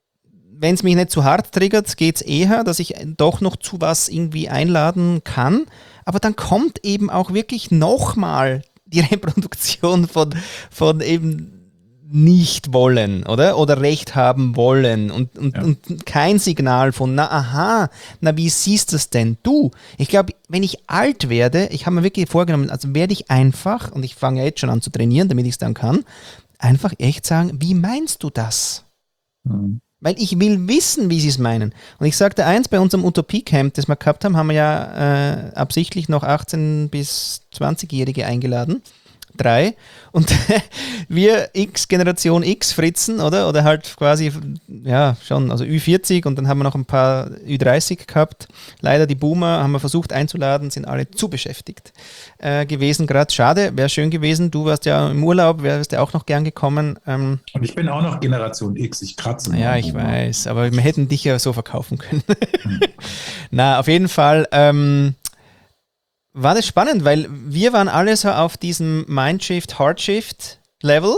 Speaker 1: wenn es mich nicht zu hart triggert, geht es eher, dass ich doch noch zu was irgendwie einladen kann. Aber dann kommt eben auch wirklich nochmal die Reproduktion von, von eben nicht wollen, oder? Oder Recht haben wollen und, und,
Speaker 2: Ja.
Speaker 1: und kein Signal von, na aha, na wie siehst du es denn du? Ich glaube, wenn ich alt werde, ich habe mir wirklich vorgenommen, also werde ich einfach, und ich fange ja jetzt schon an zu trainieren, damit ich es dann kann, einfach echt sagen, wie meinst du das?
Speaker 2: Mhm.
Speaker 1: Weil ich will wissen, wie sie es meinen. Und ich sagte eins, bei unserem Utopie-Camp, das wir gehabt haben, haben wir ja äh, absichtlich noch achtzehn- bis zwanzigjährige eingeladen. Drei. Und wir X, Generation X Fritzen, oder? Oder halt quasi, ja, schon, also Ü vierzig und dann haben wir noch ein paar Ü dreißig gehabt. Leider die Boomer haben wir versucht einzuladen, sind alle zu beschäftigt äh, gewesen gerade. Schade, wäre schön gewesen. Du warst ja im Urlaub, wärst ja auch noch gern gekommen. Ähm,
Speaker 2: Und ich bin auch noch Generation X, ich kratze nur
Speaker 1: ja,
Speaker 2: am
Speaker 1: ich
Speaker 2: Boomer.
Speaker 1: weiß, aber wir hätten dich ja so verkaufen können.
Speaker 2: Hm.
Speaker 1: Na, auf jeden Fall ähm, war das spannend, weil wir waren alle so auf diesem Mindshift, Hardshift Level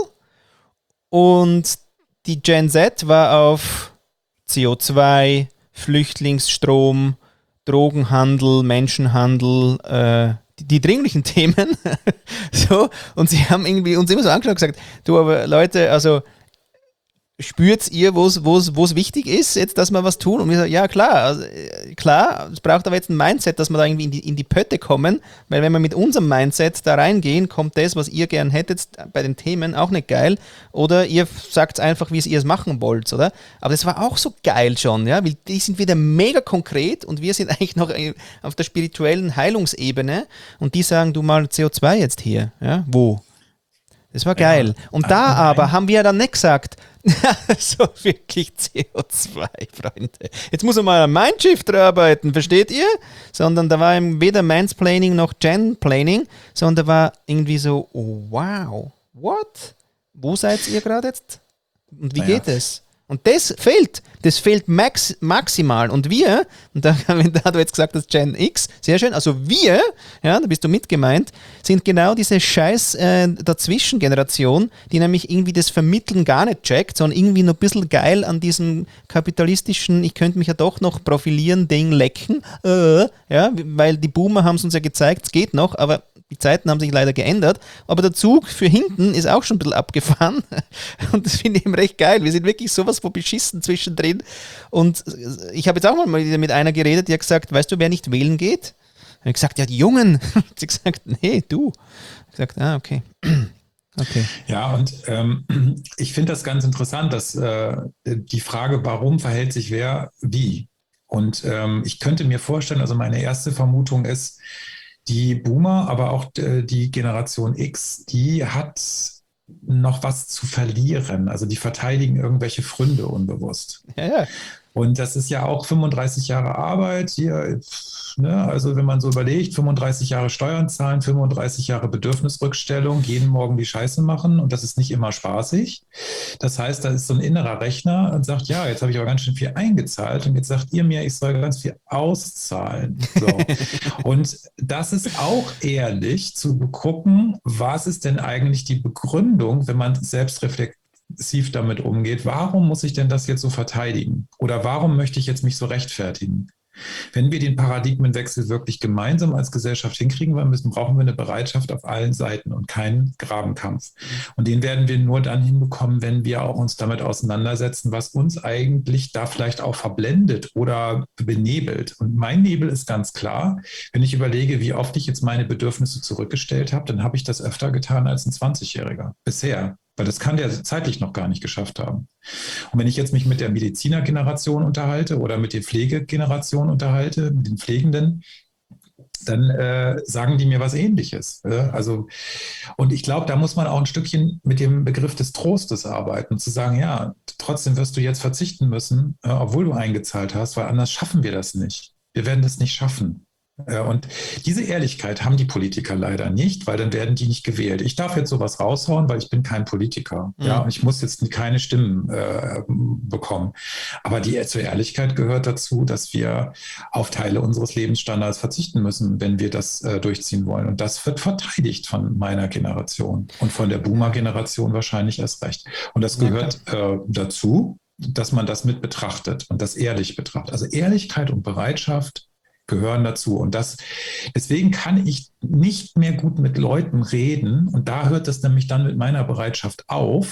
Speaker 1: und die Gen Z war auf C O zwei, Flüchtlingsstrom, Drogenhandel, Menschenhandel, äh, die, die dringlichen Themen. So, und sie haben irgendwie uns immer so angeschaut und gesagt, du, aber Leute, also spürt ihr, wo es wichtig ist, jetzt, dass wir was tun? Und wir sagen, ja klar, also, äh, klar, es braucht aber jetzt ein Mindset, dass wir da irgendwie in die, in die Pötte kommen, weil wenn wir mit unserem Mindset da reingehen, kommt das, was ihr gern hättet bei den Themen, auch nicht geil. Oder ihr sagt einfach, wie ihr es machen wollt, oder? Aber das war auch so geil schon, ja, weil die sind wieder mega konkret und wir sind eigentlich noch auf der spirituellen Heilungsebene und die sagen, du mal C O zwei jetzt hier, ja, wo? Das war geil.
Speaker 2: Ja,
Speaker 1: und da
Speaker 2: nein.
Speaker 1: aber haben wir dann nicht gesagt, so wirklich C O zwei, Freunde. Jetzt muss man mal am Mindshift arbeiten, versteht ihr? Sondern da war eben weder Mansplaining noch Genplaining, sondern da war irgendwie so, oh, wow, what? Wo seid ihr gerade jetzt? Und wie
Speaker 2: Naja.
Speaker 1: geht es? Und das fehlt. Das fehlt max, maximal. Und wir, und da, da du jetzt gesagt hast, Gen X, sehr schön, also wir, ja, da bist du mit gemeint, sind genau diese scheiß äh, Dazwischengeneration, die nämlich irgendwie das Vermitteln gar nicht checkt, sondern irgendwie nur ein bisschen geil an diesem kapitalistischen, ich könnte mich ja doch noch profilieren, Ding lecken, äh, ja, weil die Boomer haben es uns ja gezeigt, es geht noch, aber die Zeiten haben sich leider geändert, aber der Zug für hinten ist auch schon ein bisschen abgefahren und das finde ich eben recht geil. Wir sind wirklich sowas von beschissen zwischendrin und ich habe jetzt auch mal wieder mit einer geredet, die hat gesagt, weißt du, wer nicht wählen geht? Ich habe gesagt, ja, die Jungen. Sie hat gesagt, nee, du. Ich habe gesagt, ah, okay. Okay.
Speaker 2: Ja, und ähm, ich finde das ganz interessant, dass äh, die Frage, warum verhält sich wer wie? Und ähm, ich könnte mir vorstellen, also meine erste Vermutung ist, die Boomer, aber auch die Generation X, die hat noch was zu verlieren. Also die verteidigen irgendwelche Pfründe unbewusst.
Speaker 1: Ja, ja.
Speaker 2: Und das ist ja auch fünfunddreißig Jahre Arbeit hier. Ne? Also wenn man so überlegt, fünfunddreißig Jahre Steuern zahlen, fünfunddreißig Jahre Bedürfnisrückstellung, jeden Morgen die Scheiße machen und das ist nicht immer spaßig. Das heißt, da ist so ein innerer Rechner und sagt, ja, jetzt habe ich aber ganz schön viel eingezahlt und jetzt sagt ihr mir, ich soll ganz viel auszahlen. So. Und das ist auch ehrlich zu gucken, was ist denn eigentlich die Begründung, wenn man selbst reflektiert damit umgeht, warum muss ich denn das jetzt so verteidigen? Oder warum möchte ich jetzt mich so rechtfertigen? Wenn wir den Paradigmenwechsel wirklich gemeinsam als Gesellschaft hinkriegen wollen müssen, brauchen wir eine Bereitschaft auf allen Seiten und keinen Grabenkampf. Und den werden wir nur dann hinbekommen, wenn wir auch uns damit auseinandersetzen, was uns eigentlich da vielleicht auch verblendet oder benebelt. Und mein Nebel ist ganz klar, wenn ich überlege, wie oft ich jetzt meine Bedürfnisse zurückgestellt habe, dann habe ich das öfter getan als ein zwanzigjähriger bisher. Weil das kann der zeitlich noch gar nicht geschafft haben. Und wenn ich jetzt mich mit der Medizinergeneration unterhalte oder mit der Pflegegeneration unterhalte, mit den Pflegenden, dann äh, sagen die mir was Ähnliches. Äh? Also, und ich glaube, da muss man auch ein Stückchen mit dem Begriff des Trostes arbeiten und zu sagen, ja, trotzdem wirst du jetzt verzichten müssen, äh, obwohl du eingezahlt hast, weil anders schaffen wir das nicht. Wir werden das nicht schaffen. Und diese Ehrlichkeit haben die Politiker leider nicht, weil dann werden die nicht gewählt. Ich darf jetzt sowas raushauen, weil ich bin kein Politiker. Mhm. Ja, und ich muss jetzt keine Stimmen äh, bekommen. Aber die zur Ehrlichkeit gehört dazu, dass wir auf Teile unseres Lebensstandards verzichten müssen, wenn wir das äh, durchziehen wollen. Und das wird verteidigt von meiner Generation und von der Boomer-Generation wahrscheinlich erst recht. Und das gehört äh, dazu, dass man das mit betrachtet und das ehrlich betrachtet. Also Ehrlichkeit und Bereitschaft gehören dazu. Und das, deswegen kann ich nicht mehr gut mit Leuten reden. Und da hört es nämlich dann mit meiner Bereitschaft auf,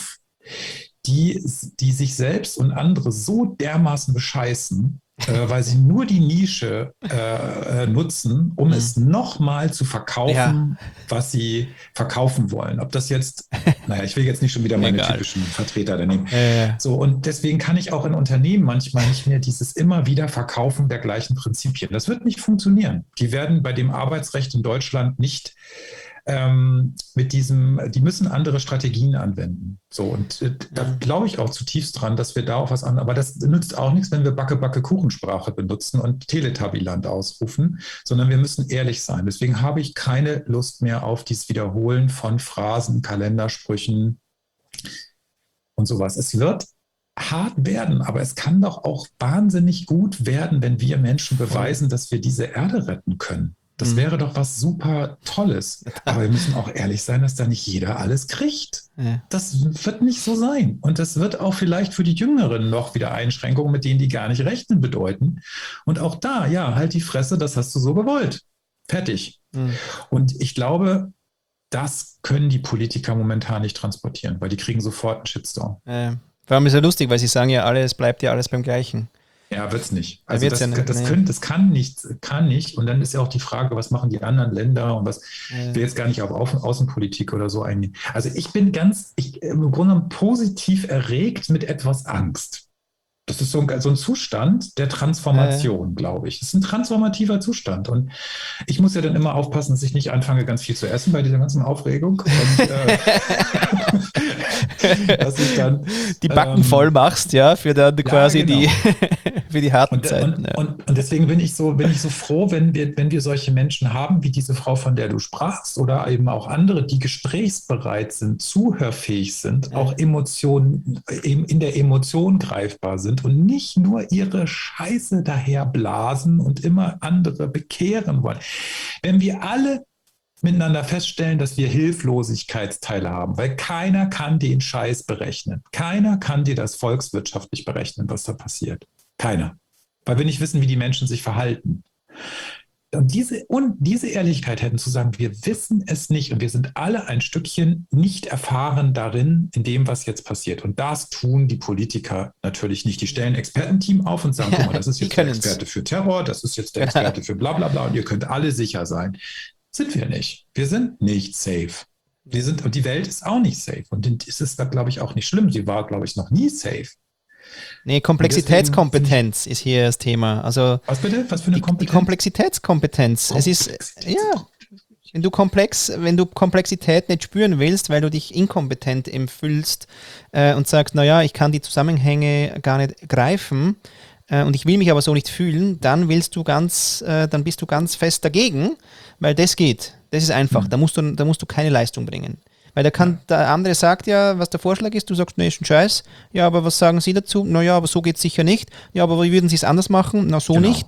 Speaker 2: die, die sich selbst und andere so dermaßen bescheißen, äh, weil sie nur die Nische äh, nutzen, um mhm. es nochmal zu verkaufen, ja. was sie verkaufen wollen. Ob das jetzt, naja, ich will jetzt nicht schon wieder meine Egal. typischen Vertreter da nehmen. Äh. So, und deswegen kann ich auch in Unternehmen manchmal nicht mehr dieses immer wieder Verkaufen der gleichen Prinzipien. Das wird nicht funktionieren. Die werden bei dem Arbeitsrecht in Deutschland nicht Ähm, mit diesem, die müssen andere Strategien anwenden. So, und äh, da glaube ich auch zutiefst dran, dass wir da auch was an, aber das nützt auch nichts, wenn wir Backe, Backe, Kuchensprache benutzen und Teletubbyland ausrufen, sondern wir müssen ehrlich sein. Deswegen habe ich keine Lust mehr auf dieses Wiederholen von Phrasen, Kalendersprüchen und sowas. Es wird hart werden, aber es kann doch auch wahnsinnig gut werden, wenn wir Menschen beweisen, dass wir diese Erde retten können. Das mhm. wäre doch was super Tolles. Aber wir müssen auch ehrlich sein, dass da nicht jeder alles kriegt. Ja. Das wird nicht so sein. Und das wird auch vielleicht für die Jüngeren noch wieder Einschränkungen, mit denen die gar nicht rechnen, bedeuten. Und auch da, ja, halt die Fresse, das hast du so gewollt. Fertig. Mhm. Und ich glaube, das können die Politiker momentan nicht transportieren, weil die kriegen sofort einen Shitstorm.
Speaker 1: Äh, vor allem ist ja lustig, weil sie sagen ja alle, es bleibt ja alles beim Gleichen.
Speaker 2: Ja, wird es nicht. Also das, ja nicht, das, können, das kann nicht, kann nicht. Und dann ist ja auch die Frage, was machen die anderen Länder und was, ja. ich will jetzt gar nicht auf Außen, Außenpolitik oder so eingehen. Also ich bin ganz, ich, im Grunde positiv erregt mit etwas Angst. Das ist so ein, so ein Zustand der Transformation, ja. glaube ich. Das ist ein transformativer Zustand. Und ich muss ja dann immer aufpassen, dass ich nicht anfange, ganz viel zu essen bei dieser ganzen Aufregung. Und, äh, dass ich dann
Speaker 1: die Backen ähm, voll machst, ja, für dann quasi ja, genau. die für die harten
Speaker 2: und,
Speaker 1: Zeiten.
Speaker 2: Und,
Speaker 1: ja.
Speaker 2: und, und deswegen bin ich so, bin ich so froh, wenn wir, wenn wir solche Menschen haben, wie diese Frau, von der du sprachst, oder eben auch andere, die gesprächsbereit sind, zuhörfähig sind, ja. auch Emotionen in der Emotion greifbar sind und nicht nur ihre Scheiße daher blasen und immer andere bekehren wollen. Wenn wir alle miteinander feststellen, dass wir Hilflosigkeitsteile haben, weil keiner kann den Scheiß berechnen. Keiner kann dir das volkswirtschaftlich berechnen, was da passiert. Keiner. Weil wir nicht wissen, wie die Menschen sich verhalten. Und diese, und diese Ehrlichkeit hätten zu sagen, wir wissen es nicht und wir sind alle ein Stückchen nicht erfahren darin, in dem, was jetzt passiert. Und das tun die Politiker natürlich nicht. Die stellen ein Expertenteam auf und sagen, guck mal, das ist jetzt der Experte für Terror, das ist jetzt der Experte für bla bla bla und ihr könnt alle sicher sein. Sind wir nicht. Wir sind nicht safe. Wir sind, und die Welt ist auch nicht safe. Und es ist da, glaube ich, auch nicht schlimm. Sie war, glaube ich, noch nie safe.
Speaker 1: Nee, Komplexitätskompetenz ist hier das Thema. Also
Speaker 2: was bitte? Was für eine
Speaker 1: die,
Speaker 2: Kompetenz?
Speaker 1: Die Komplexitätskompetenz. Es ist, ja, wenn du komplex, wenn du Komplexität nicht spüren willst, weil du dich inkompetent empfühlst äh, und sagst, naja, ich kann die Zusammenhänge gar nicht greifen äh, und ich will mich aber so nicht fühlen, dann willst du ganz, äh, dann bist du ganz fest dagegen, weil das geht. Das ist einfach. Mhm. Da musst du, da musst du keine Leistung bringen. Weil der, kann, der andere sagt ja, was der Vorschlag ist, du sagst, nee, ist ein Scheiß. Ja, aber was sagen Sie dazu? Naja, aber so geht es sicher nicht. Ja, aber wie würden Sie es anders machen? Na, so genau. nicht.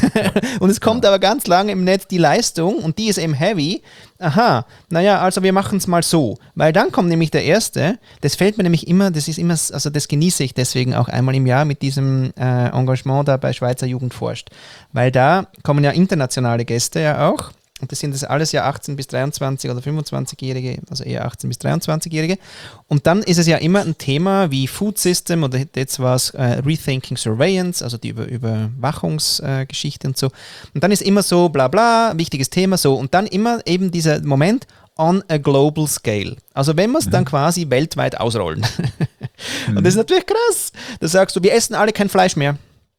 Speaker 1: Und es kommt ja. aber ganz lange im Netz die Leistung und die ist eben heavy. Aha, naja, also wir machen es mal so. Weil dann kommt nämlich der Erste, das fällt mir nämlich immer, das ist immer, also das genieße ich deswegen auch einmal im Jahr mit diesem äh, Engagement da bei Schweizer Jugend forscht. Weil da kommen ja internationale Gäste ja auch. Und das sind das alles ja achtzehn- bis dreiundzwanzig- oder fünfundzwanzigjährige, also eher achtzehn- bis dreiundzwanzigjährige. Und dann ist es ja immer ein Thema wie Food System oder jetzt war es äh, Rethinking Surveillance, also die Über- Überwachungsgeschichte äh, und so. Und dann ist immer so bla bla, wichtiges Thema so. Und dann immer eben dieser Moment on a global scale. Also wenn wir es mhm. dann quasi weltweit ausrollen. Und mhm. das ist natürlich krass. Da sagst du, wir essen alle kein Fleisch mehr.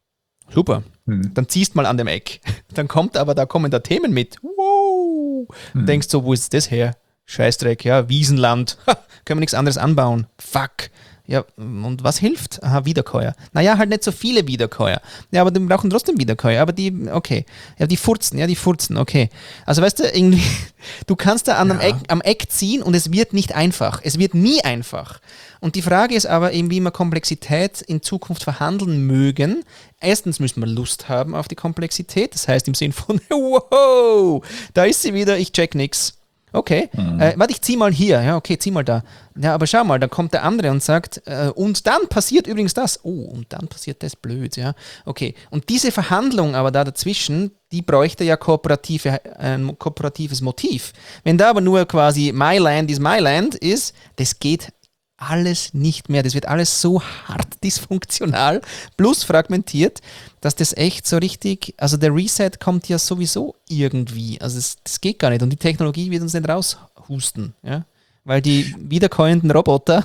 Speaker 1: Super. Mhm. Dann ziehst mal an dem Eck. Dann kommt aber, da kommen da Themen mit. Wow. Mhm. Denkst so, wo ist das her? Scheißdreck, ja, Wiesenland. Ha, können wir nichts anderes anbauen. Fuck. Ja, und was hilft? Aha, Wiederkäuer. Naja, halt nicht so viele Wiederkäuer. Ja, aber die brauchen trotzdem Wiederkäuer. Aber die, okay. Ja, die furzen, ja, die furzen, okay. Also weißt du, irgendwie, du kannst da an ja. am, Eck, am Eck ziehen und es wird nicht einfach. Es wird nie einfach. Und die Frage ist aber eben, wie wir Komplexität in Zukunft verhandeln mögen. Erstens müssen wir Lust haben auf die Komplexität. Das heißt im Sinn von, wow, da ist sie wieder, ich check nix. Okay, mhm. äh, warte, ich zieh mal hier. Ja, okay, zieh mal da. Ja, aber schau mal, da kommt der andere und sagt, äh, und dann passiert übrigens das. Oh, und dann passiert das blöd, ja. Okay, und diese Verhandlung aber da dazwischen, die bräuchte ja kooperative, ein äh, kooperatives Motiv. Wenn da aber nur quasi my land is my land ist, das geht alles nicht mehr. Das wird alles so hart dysfunktional plus fragmentiert, dass das echt so richtig, also der Reset kommt ja sowieso irgendwie. Also das, das geht gar nicht und die Technologie wird uns nicht raushusten, ja. Weil die wiederkäuenden Roboter,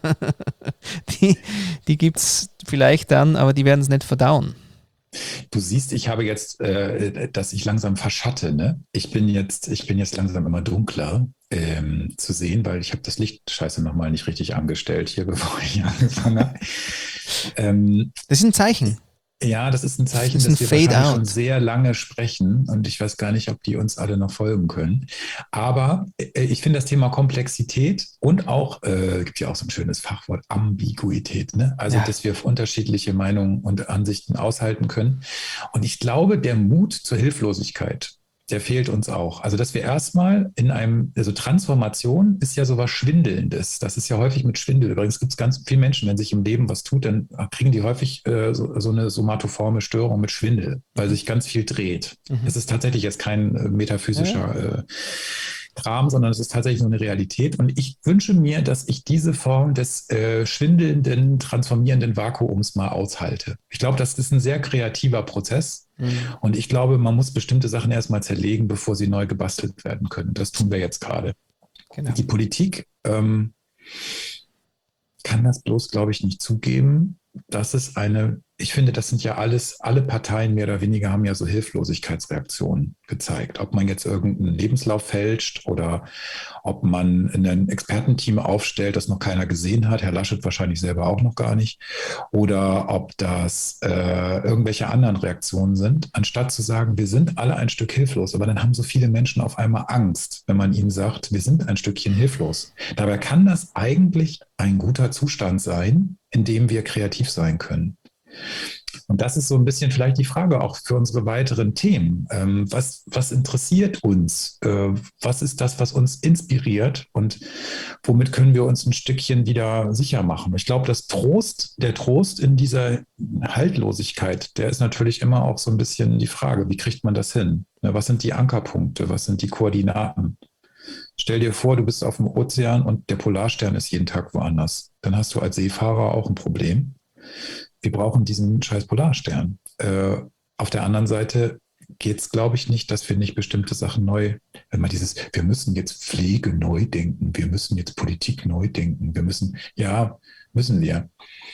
Speaker 1: die, die gibt es vielleicht dann, aber die werden es nicht verdauen.
Speaker 2: Du siehst, ich habe jetzt, äh, dass ich langsam verschatte. Ne? Ich bin jetzt, ich bin jetzt langsam immer dunkler ähm, zu sehen, weil ich habe das Licht scheiße nochmal nicht richtig angestellt hier, bevor ich angefangen habe. ähm,
Speaker 1: das ist ein Zeichen.
Speaker 2: Ja, das ist ein Zeichen,
Speaker 1: das ist ein
Speaker 2: dass wir
Speaker 1: Fade
Speaker 2: wahrscheinlich
Speaker 1: out.
Speaker 2: schon sehr lange sprechen und ich weiß gar nicht, ob die uns alle noch folgen können. Aber äh, ich finde das Thema Komplexität und auch, äh, gibt ja auch so ein schönes Fachwort, Ambiguität, ne? Also, ja. dass wir unterschiedliche Meinungen und Ansichten aushalten können. Und ich glaube, der Mut zur Hilflosigkeit, der fehlt uns auch. Also, dass wir erstmal in einem, also Transformation ist ja sowas Schwindelndes. Das ist ja häufig mit Schwindel. Übrigens gibt es ganz viele Menschen, wenn sich im Leben was tut, dann kriegen die häufig äh, so, so eine somatoforme Störung mit Schwindel, weil sich ganz viel dreht. Es mhm. ist tatsächlich jetzt kein äh, metaphysischer äh, Kram, sondern es ist tatsächlich nur eine Realität. Und ich wünsche mir, dass ich diese Form des äh, schwindelnden, transformierenden Vakuums mal aushalte. Ich glaube, das ist ein sehr kreativer Prozess. Mhm. Und ich glaube, man muss bestimmte Sachen erstmal zerlegen, bevor sie neu gebastelt werden können. Das tun wir jetzt gerade. Genau. Die Politik ähm, kann das bloß, glaube ich, nicht zugeben, dass es eine, ich finde, das sind ja alles, alle Parteien mehr oder weniger haben ja so Hilflosigkeitsreaktionen gezeigt. Ob man jetzt irgendeinen Lebenslauf fälscht oder ob man ein Expertenteam aufstellt, das noch keiner gesehen hat, Herr Laschet wahrscheinlich selber auch noch gar nicht, oder ob das äh, irgendwelche anderen Reaktionen sind, anstatt zu sagen, wir sind alle ein Stück hilflos, aber dann haben so viele Menschen auf einmal Angst, wenn man ihnen sagt, wir sind ein Stückchen hilflos. Dabei kann das eigentlich ein guter Zustand sein, in dem wir kreativ sein können. Und das ist so ein bisschen vielleicht die Frage auch für unsere weiteren Themen. Ähm, was, was interessiert uns? Äh, was ist das, was uns inspiriert? Und womit können wir uns ein Stückchen wieder sicher machen? Ich glaube, das Trost, der Trost in dieser Haltlosigkeit, der ist natürlich immer auch so ein bisschen die Frage, wie kriegt man das hin? Was sind die Ankerpunkte? Was sind die Koordinaten? Stell dir vor, du bist auf dem Ozean und der Polarstern ist jeden Tag woanders. Dann hast du als Seefahrer auch ein Problem. Wir brauchen diesen scheiß Polarstern. Äh, auf der anderen Seite geht es, glaube ich, nicht, dass wir nicht bestimmte Sachen neu, wenn man dieses, wir müssen jetzt Pflege neu denken, wir müssen jetzt Politik neu denken, wir müssen, ja, müssen wir.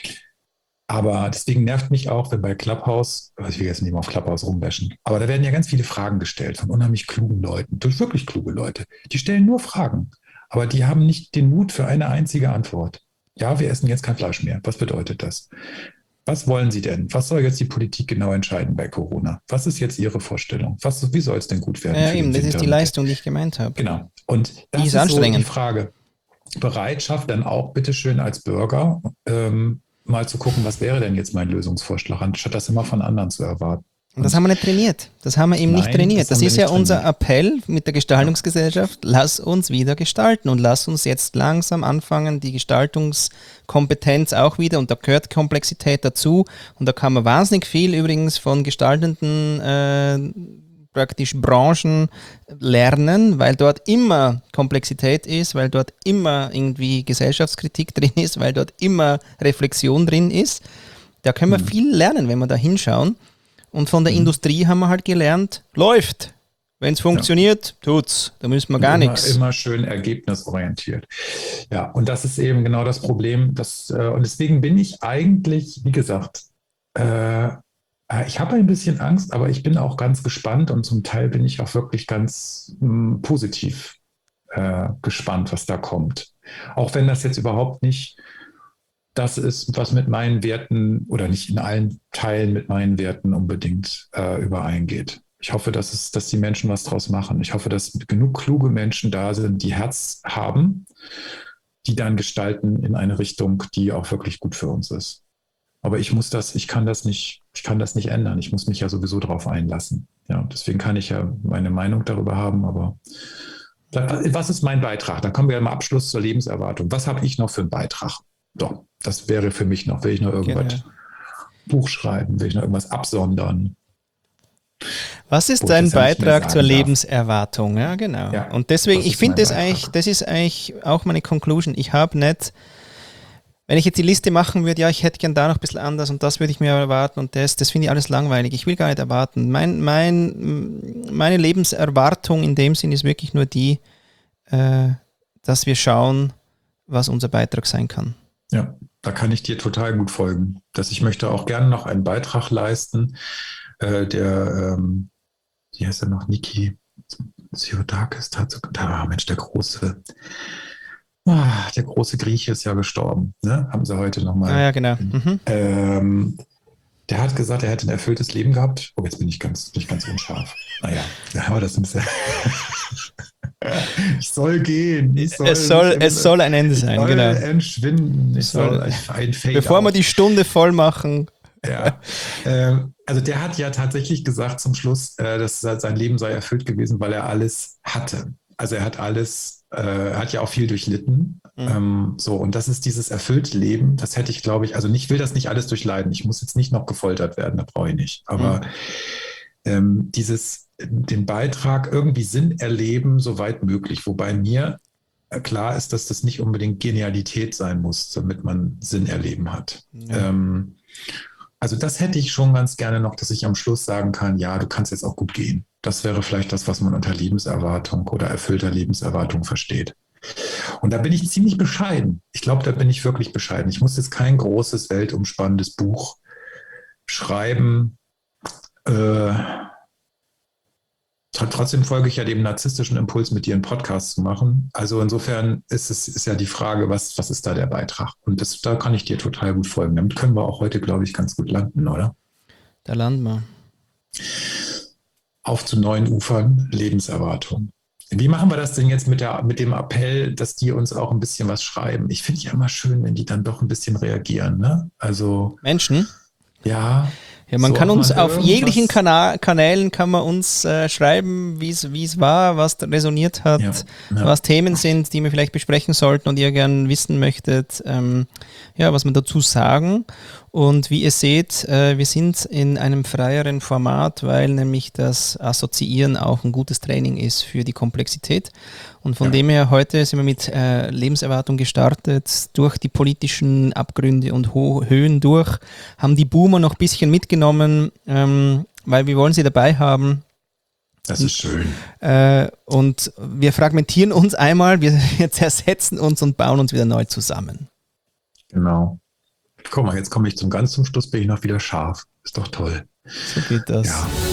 Speaker 2: Aber deswegen nervt mich auch, wenn bei Clubhouse, ich will jetzt nicht mal auf Clubhouse rumwäschen, aber da werden ja ganz viele Fragen gestellt von unheimlich klugen Leuten, durch wirklich kluge Leute. Die stellen nur Fragen, aber die haben nicht den Mut für eine einzige Antwort. Ja, wir essen jetzt kein Fleisch mehr. Was bedeutet das? Was wollen Sie denn? Was soll jetzt die Politik genau entscheiden bei Corona? Was ist jetzt Ihre Vorstellung? Was, wie soll es denn gut werden?
Speaker 1: Ja, eben, das ist die Leistung, die ich gemeint habe.
Speaker 2: Genau. Und das
Speaker 1: die ist,
Speaker 2: ist
Speaker 1: anstrengend.
Speaker 2: So die Frage. Bereitschaft dann auch bitteschön als Bürger ähm, mal zu gucken, was wäre denn jetzt mein Lösungsvorschlag, anstatt das immer von anderen zu erwarten.
Speaker 1: Und das haben wir nicht trainiert. Das haben wir eben Nein, nicht trainiert. Das, das ist ja unser trainiert. Appell mit der Gestaltungsgesellschaft. Lass uns wieder gestalten und lass uns jetzt langsam anfangen, die Gestaltungskompetenz auch wieder, und da gehört Komplexität dazu. Und da kann man wahnsinnig viel übrigens von gestaltenden äh, praktisch Branchen lernen, weil dort immer Komplexität ist, weil dort immer irgendwie Gesellschaftskritik drin ist, weil dort immer Reflexion drin ist. Da können wir mhm. viel lernen, wenn wir da hinschauen. Und von der mhm. Industrie haben wir halt gelernt, läuft. Wenn es funktioniert, ja. tut's. Da müssen wir gar nichts.
Speaker 2: Immer schön ergebnisorientiert. Ja, und das ist eben genau das Problem. Dass, äh, und deswegen bin ich eigentlich, wie gesagt, äh, ich habe ein bisschen Angst, aber ich bin auch ganz gespannt und zum Teil bin ich auch wirklich ganz mh, positiv äh, gespannt, was da kommt. Auch wenn das jetzt überhaupt nicht das ist, was mit meinen Werten oder nicht in allen Teilen mit meinen Werten unbedingt äh, übereingeht. Ich hoffe, dass, es, dass die Menschen was draus machen. Ich hoffe, dass genug kluge Menschen da sind, die Herz haben, die dann gestalten in eine Richtung, die auch wirklich gut für uns ist. Aber ich muss das, ich kann das nicht, ich kann das nicht ändern. Ich muss mich ja sowieso darauf einlassen. Ja, deswegen kann ich ja meine Meinung darüber haben, aber was ist mein Beitrag? Da kommen wir im Abschluss zur Lebenserwartung. Was habe ich noch für einen Beitrag? Doch, das wäre für mich noch, will ich noch irgendwas genau. Buch schreiben, will ich noch irgendwas absondern.
Speaker 1: Was ist dein Beitrag zur Lebenserwartung? Ja, genau. Ja, und deswegen, ich finde das eigentlich, das ist eigentlich auch meine Conclusion. Ich habe nicht wenn ich jetzt die Liste machen würde, ja, ich hätte gern da noch ein bisschen anders und das würde ich mir erwarten und das, das finde ich alles langweilig. Ich will gar nicht erwarten. Mein, mein, meine Lebenserwartung in dem Sinn ist wirklich nur die, äh, dass wir schauen, was unser Beitrag sein kann.
Speaker 2: Ja, da kann ich dir total gut folgen. Dass ich möchte auch gerne noch einen Beitrag leisten, äh, der, ähm, wie heißt er noch, Niki Theodorakis, ah, Mensch, der große, ah, der große Grieche ist ja gestorben, ne? Haben sie heute nochmal.
Speaker 1: Ah ja, genau. Mhm.
Speaker 2: Ähm, der hat gesagt, er hätte ein erfülltes Leben gehabt. Oh, jetzt bin ich ganz, bin ich ganz unscharf. Naja, aber das ist ja ich soll gehen. Ich soll,
Speaker 1: es, soll,
Speaker 2: ich,
Speaker 1: es soll ein Ende sein,
Speaker 2: soll
Speaker 1: genau.
Speaker 2: entschwinden. Ich soll, soll ein Fade
Speaker 1: Bevor
Speaker 2: out.
Speaker 1: wir die Stunde voll machen.
Speaker 2: Ja, ähm, also der hat ja tatsächlich gesagt zum Schluss, äh, dass sein Leben sei erfüllt gewesen, weil er alles hatte. Also er hat alles, äh, er hat ja auch viel durchlitten. Mhm. Ähm, so, und das ist dieses erfüllte Leben, das hätte ich, glaube ich, also ich will das nicht alles durchleiden. Ich muss jetzt nicht noch gefoltert werden, das brauche ich nicht. Aber mhm. ähm, dieses, den Beitrag irgendwie Sinn erleben, soweit möglich. Wobei mir klar ist, dass das nicht unbedingt Genialität sein muss, damit man Sinn erleben hat. Ja. Ähm, also das hätte ich schon ganz gerne noch, dass ich am Schluss sagen kann, ja, du kannst jetzt auch gut gehen. Das wäre vielleicht das, was man unter Lebenserwartung oder erfüllter Lebenserwartung versteht. Und da bin ich ziemlich bescheiden. Ich glaube, da bin ich wirklich bescheiden. Ich muss jetzt kein großes, weltumspannendes Buch schreiben. Äh, Trotzdem folge ich ja dem narzisstischen Impuls, mit dir einen Podcast zu machen. Also insofern ist es ist ja die Frage, was, was ist da der Beitrag? Und das, da kann ich dir total gut folgen. Damit können wir auch heute, glaube ich, ganz gut landen, oder?
Speaker 1: Da landen wir.
Speaker 2: Auf zu neuen Ufern, Lebenserwartung. Wie machen wir das denn jetzt mit, der, mit dem Appell, dass die uns auch ein bisschen was schreiben? Ich finde ja immer schön, wenn die dann doch ein bisschen reagieren, ne? Also
Speaker 1: Menschen?
Speaker 2: Ja.
Speaker 1: Ja, man so kann uns auf jeglichen Kana- Kanälen kann man uns äh, schreiben, wie es war, was resoniert hat, ja, ja. was Themen sind, die wir vielleicht besprechen sollten und ihr gern wissen möchtet, ähm, ja, was wir dazu sagen. Und wie ihr seht, äh, wir sind in einem freieren Format, weil nämlich das Assoziieren auch ein gutes Training ist für die Komplexität. Und von ja. dem her, heute sind wir mit äh, Lebenserwartung gestartet, durch die politischen Abgründe und Ho- Höhen durch, haben die Boomer noch ein bisschen mitgenommen, ähm, weil wir wollen sie dabei haben.
Speaker 2: Das ist schön.
Speaker 1: Äh, und wir fragmentieren uns einmal, wir, wir zersetzen uns und bauen uns wieder neu zusammen.
Speaker 2: Genau. Guck mal, jetzt komme ich zum ganz zum Schluss, bin ich noch wieder scharf. Ist doch toll.
Speaker 1: So geht das.
Speaker 2: Ja.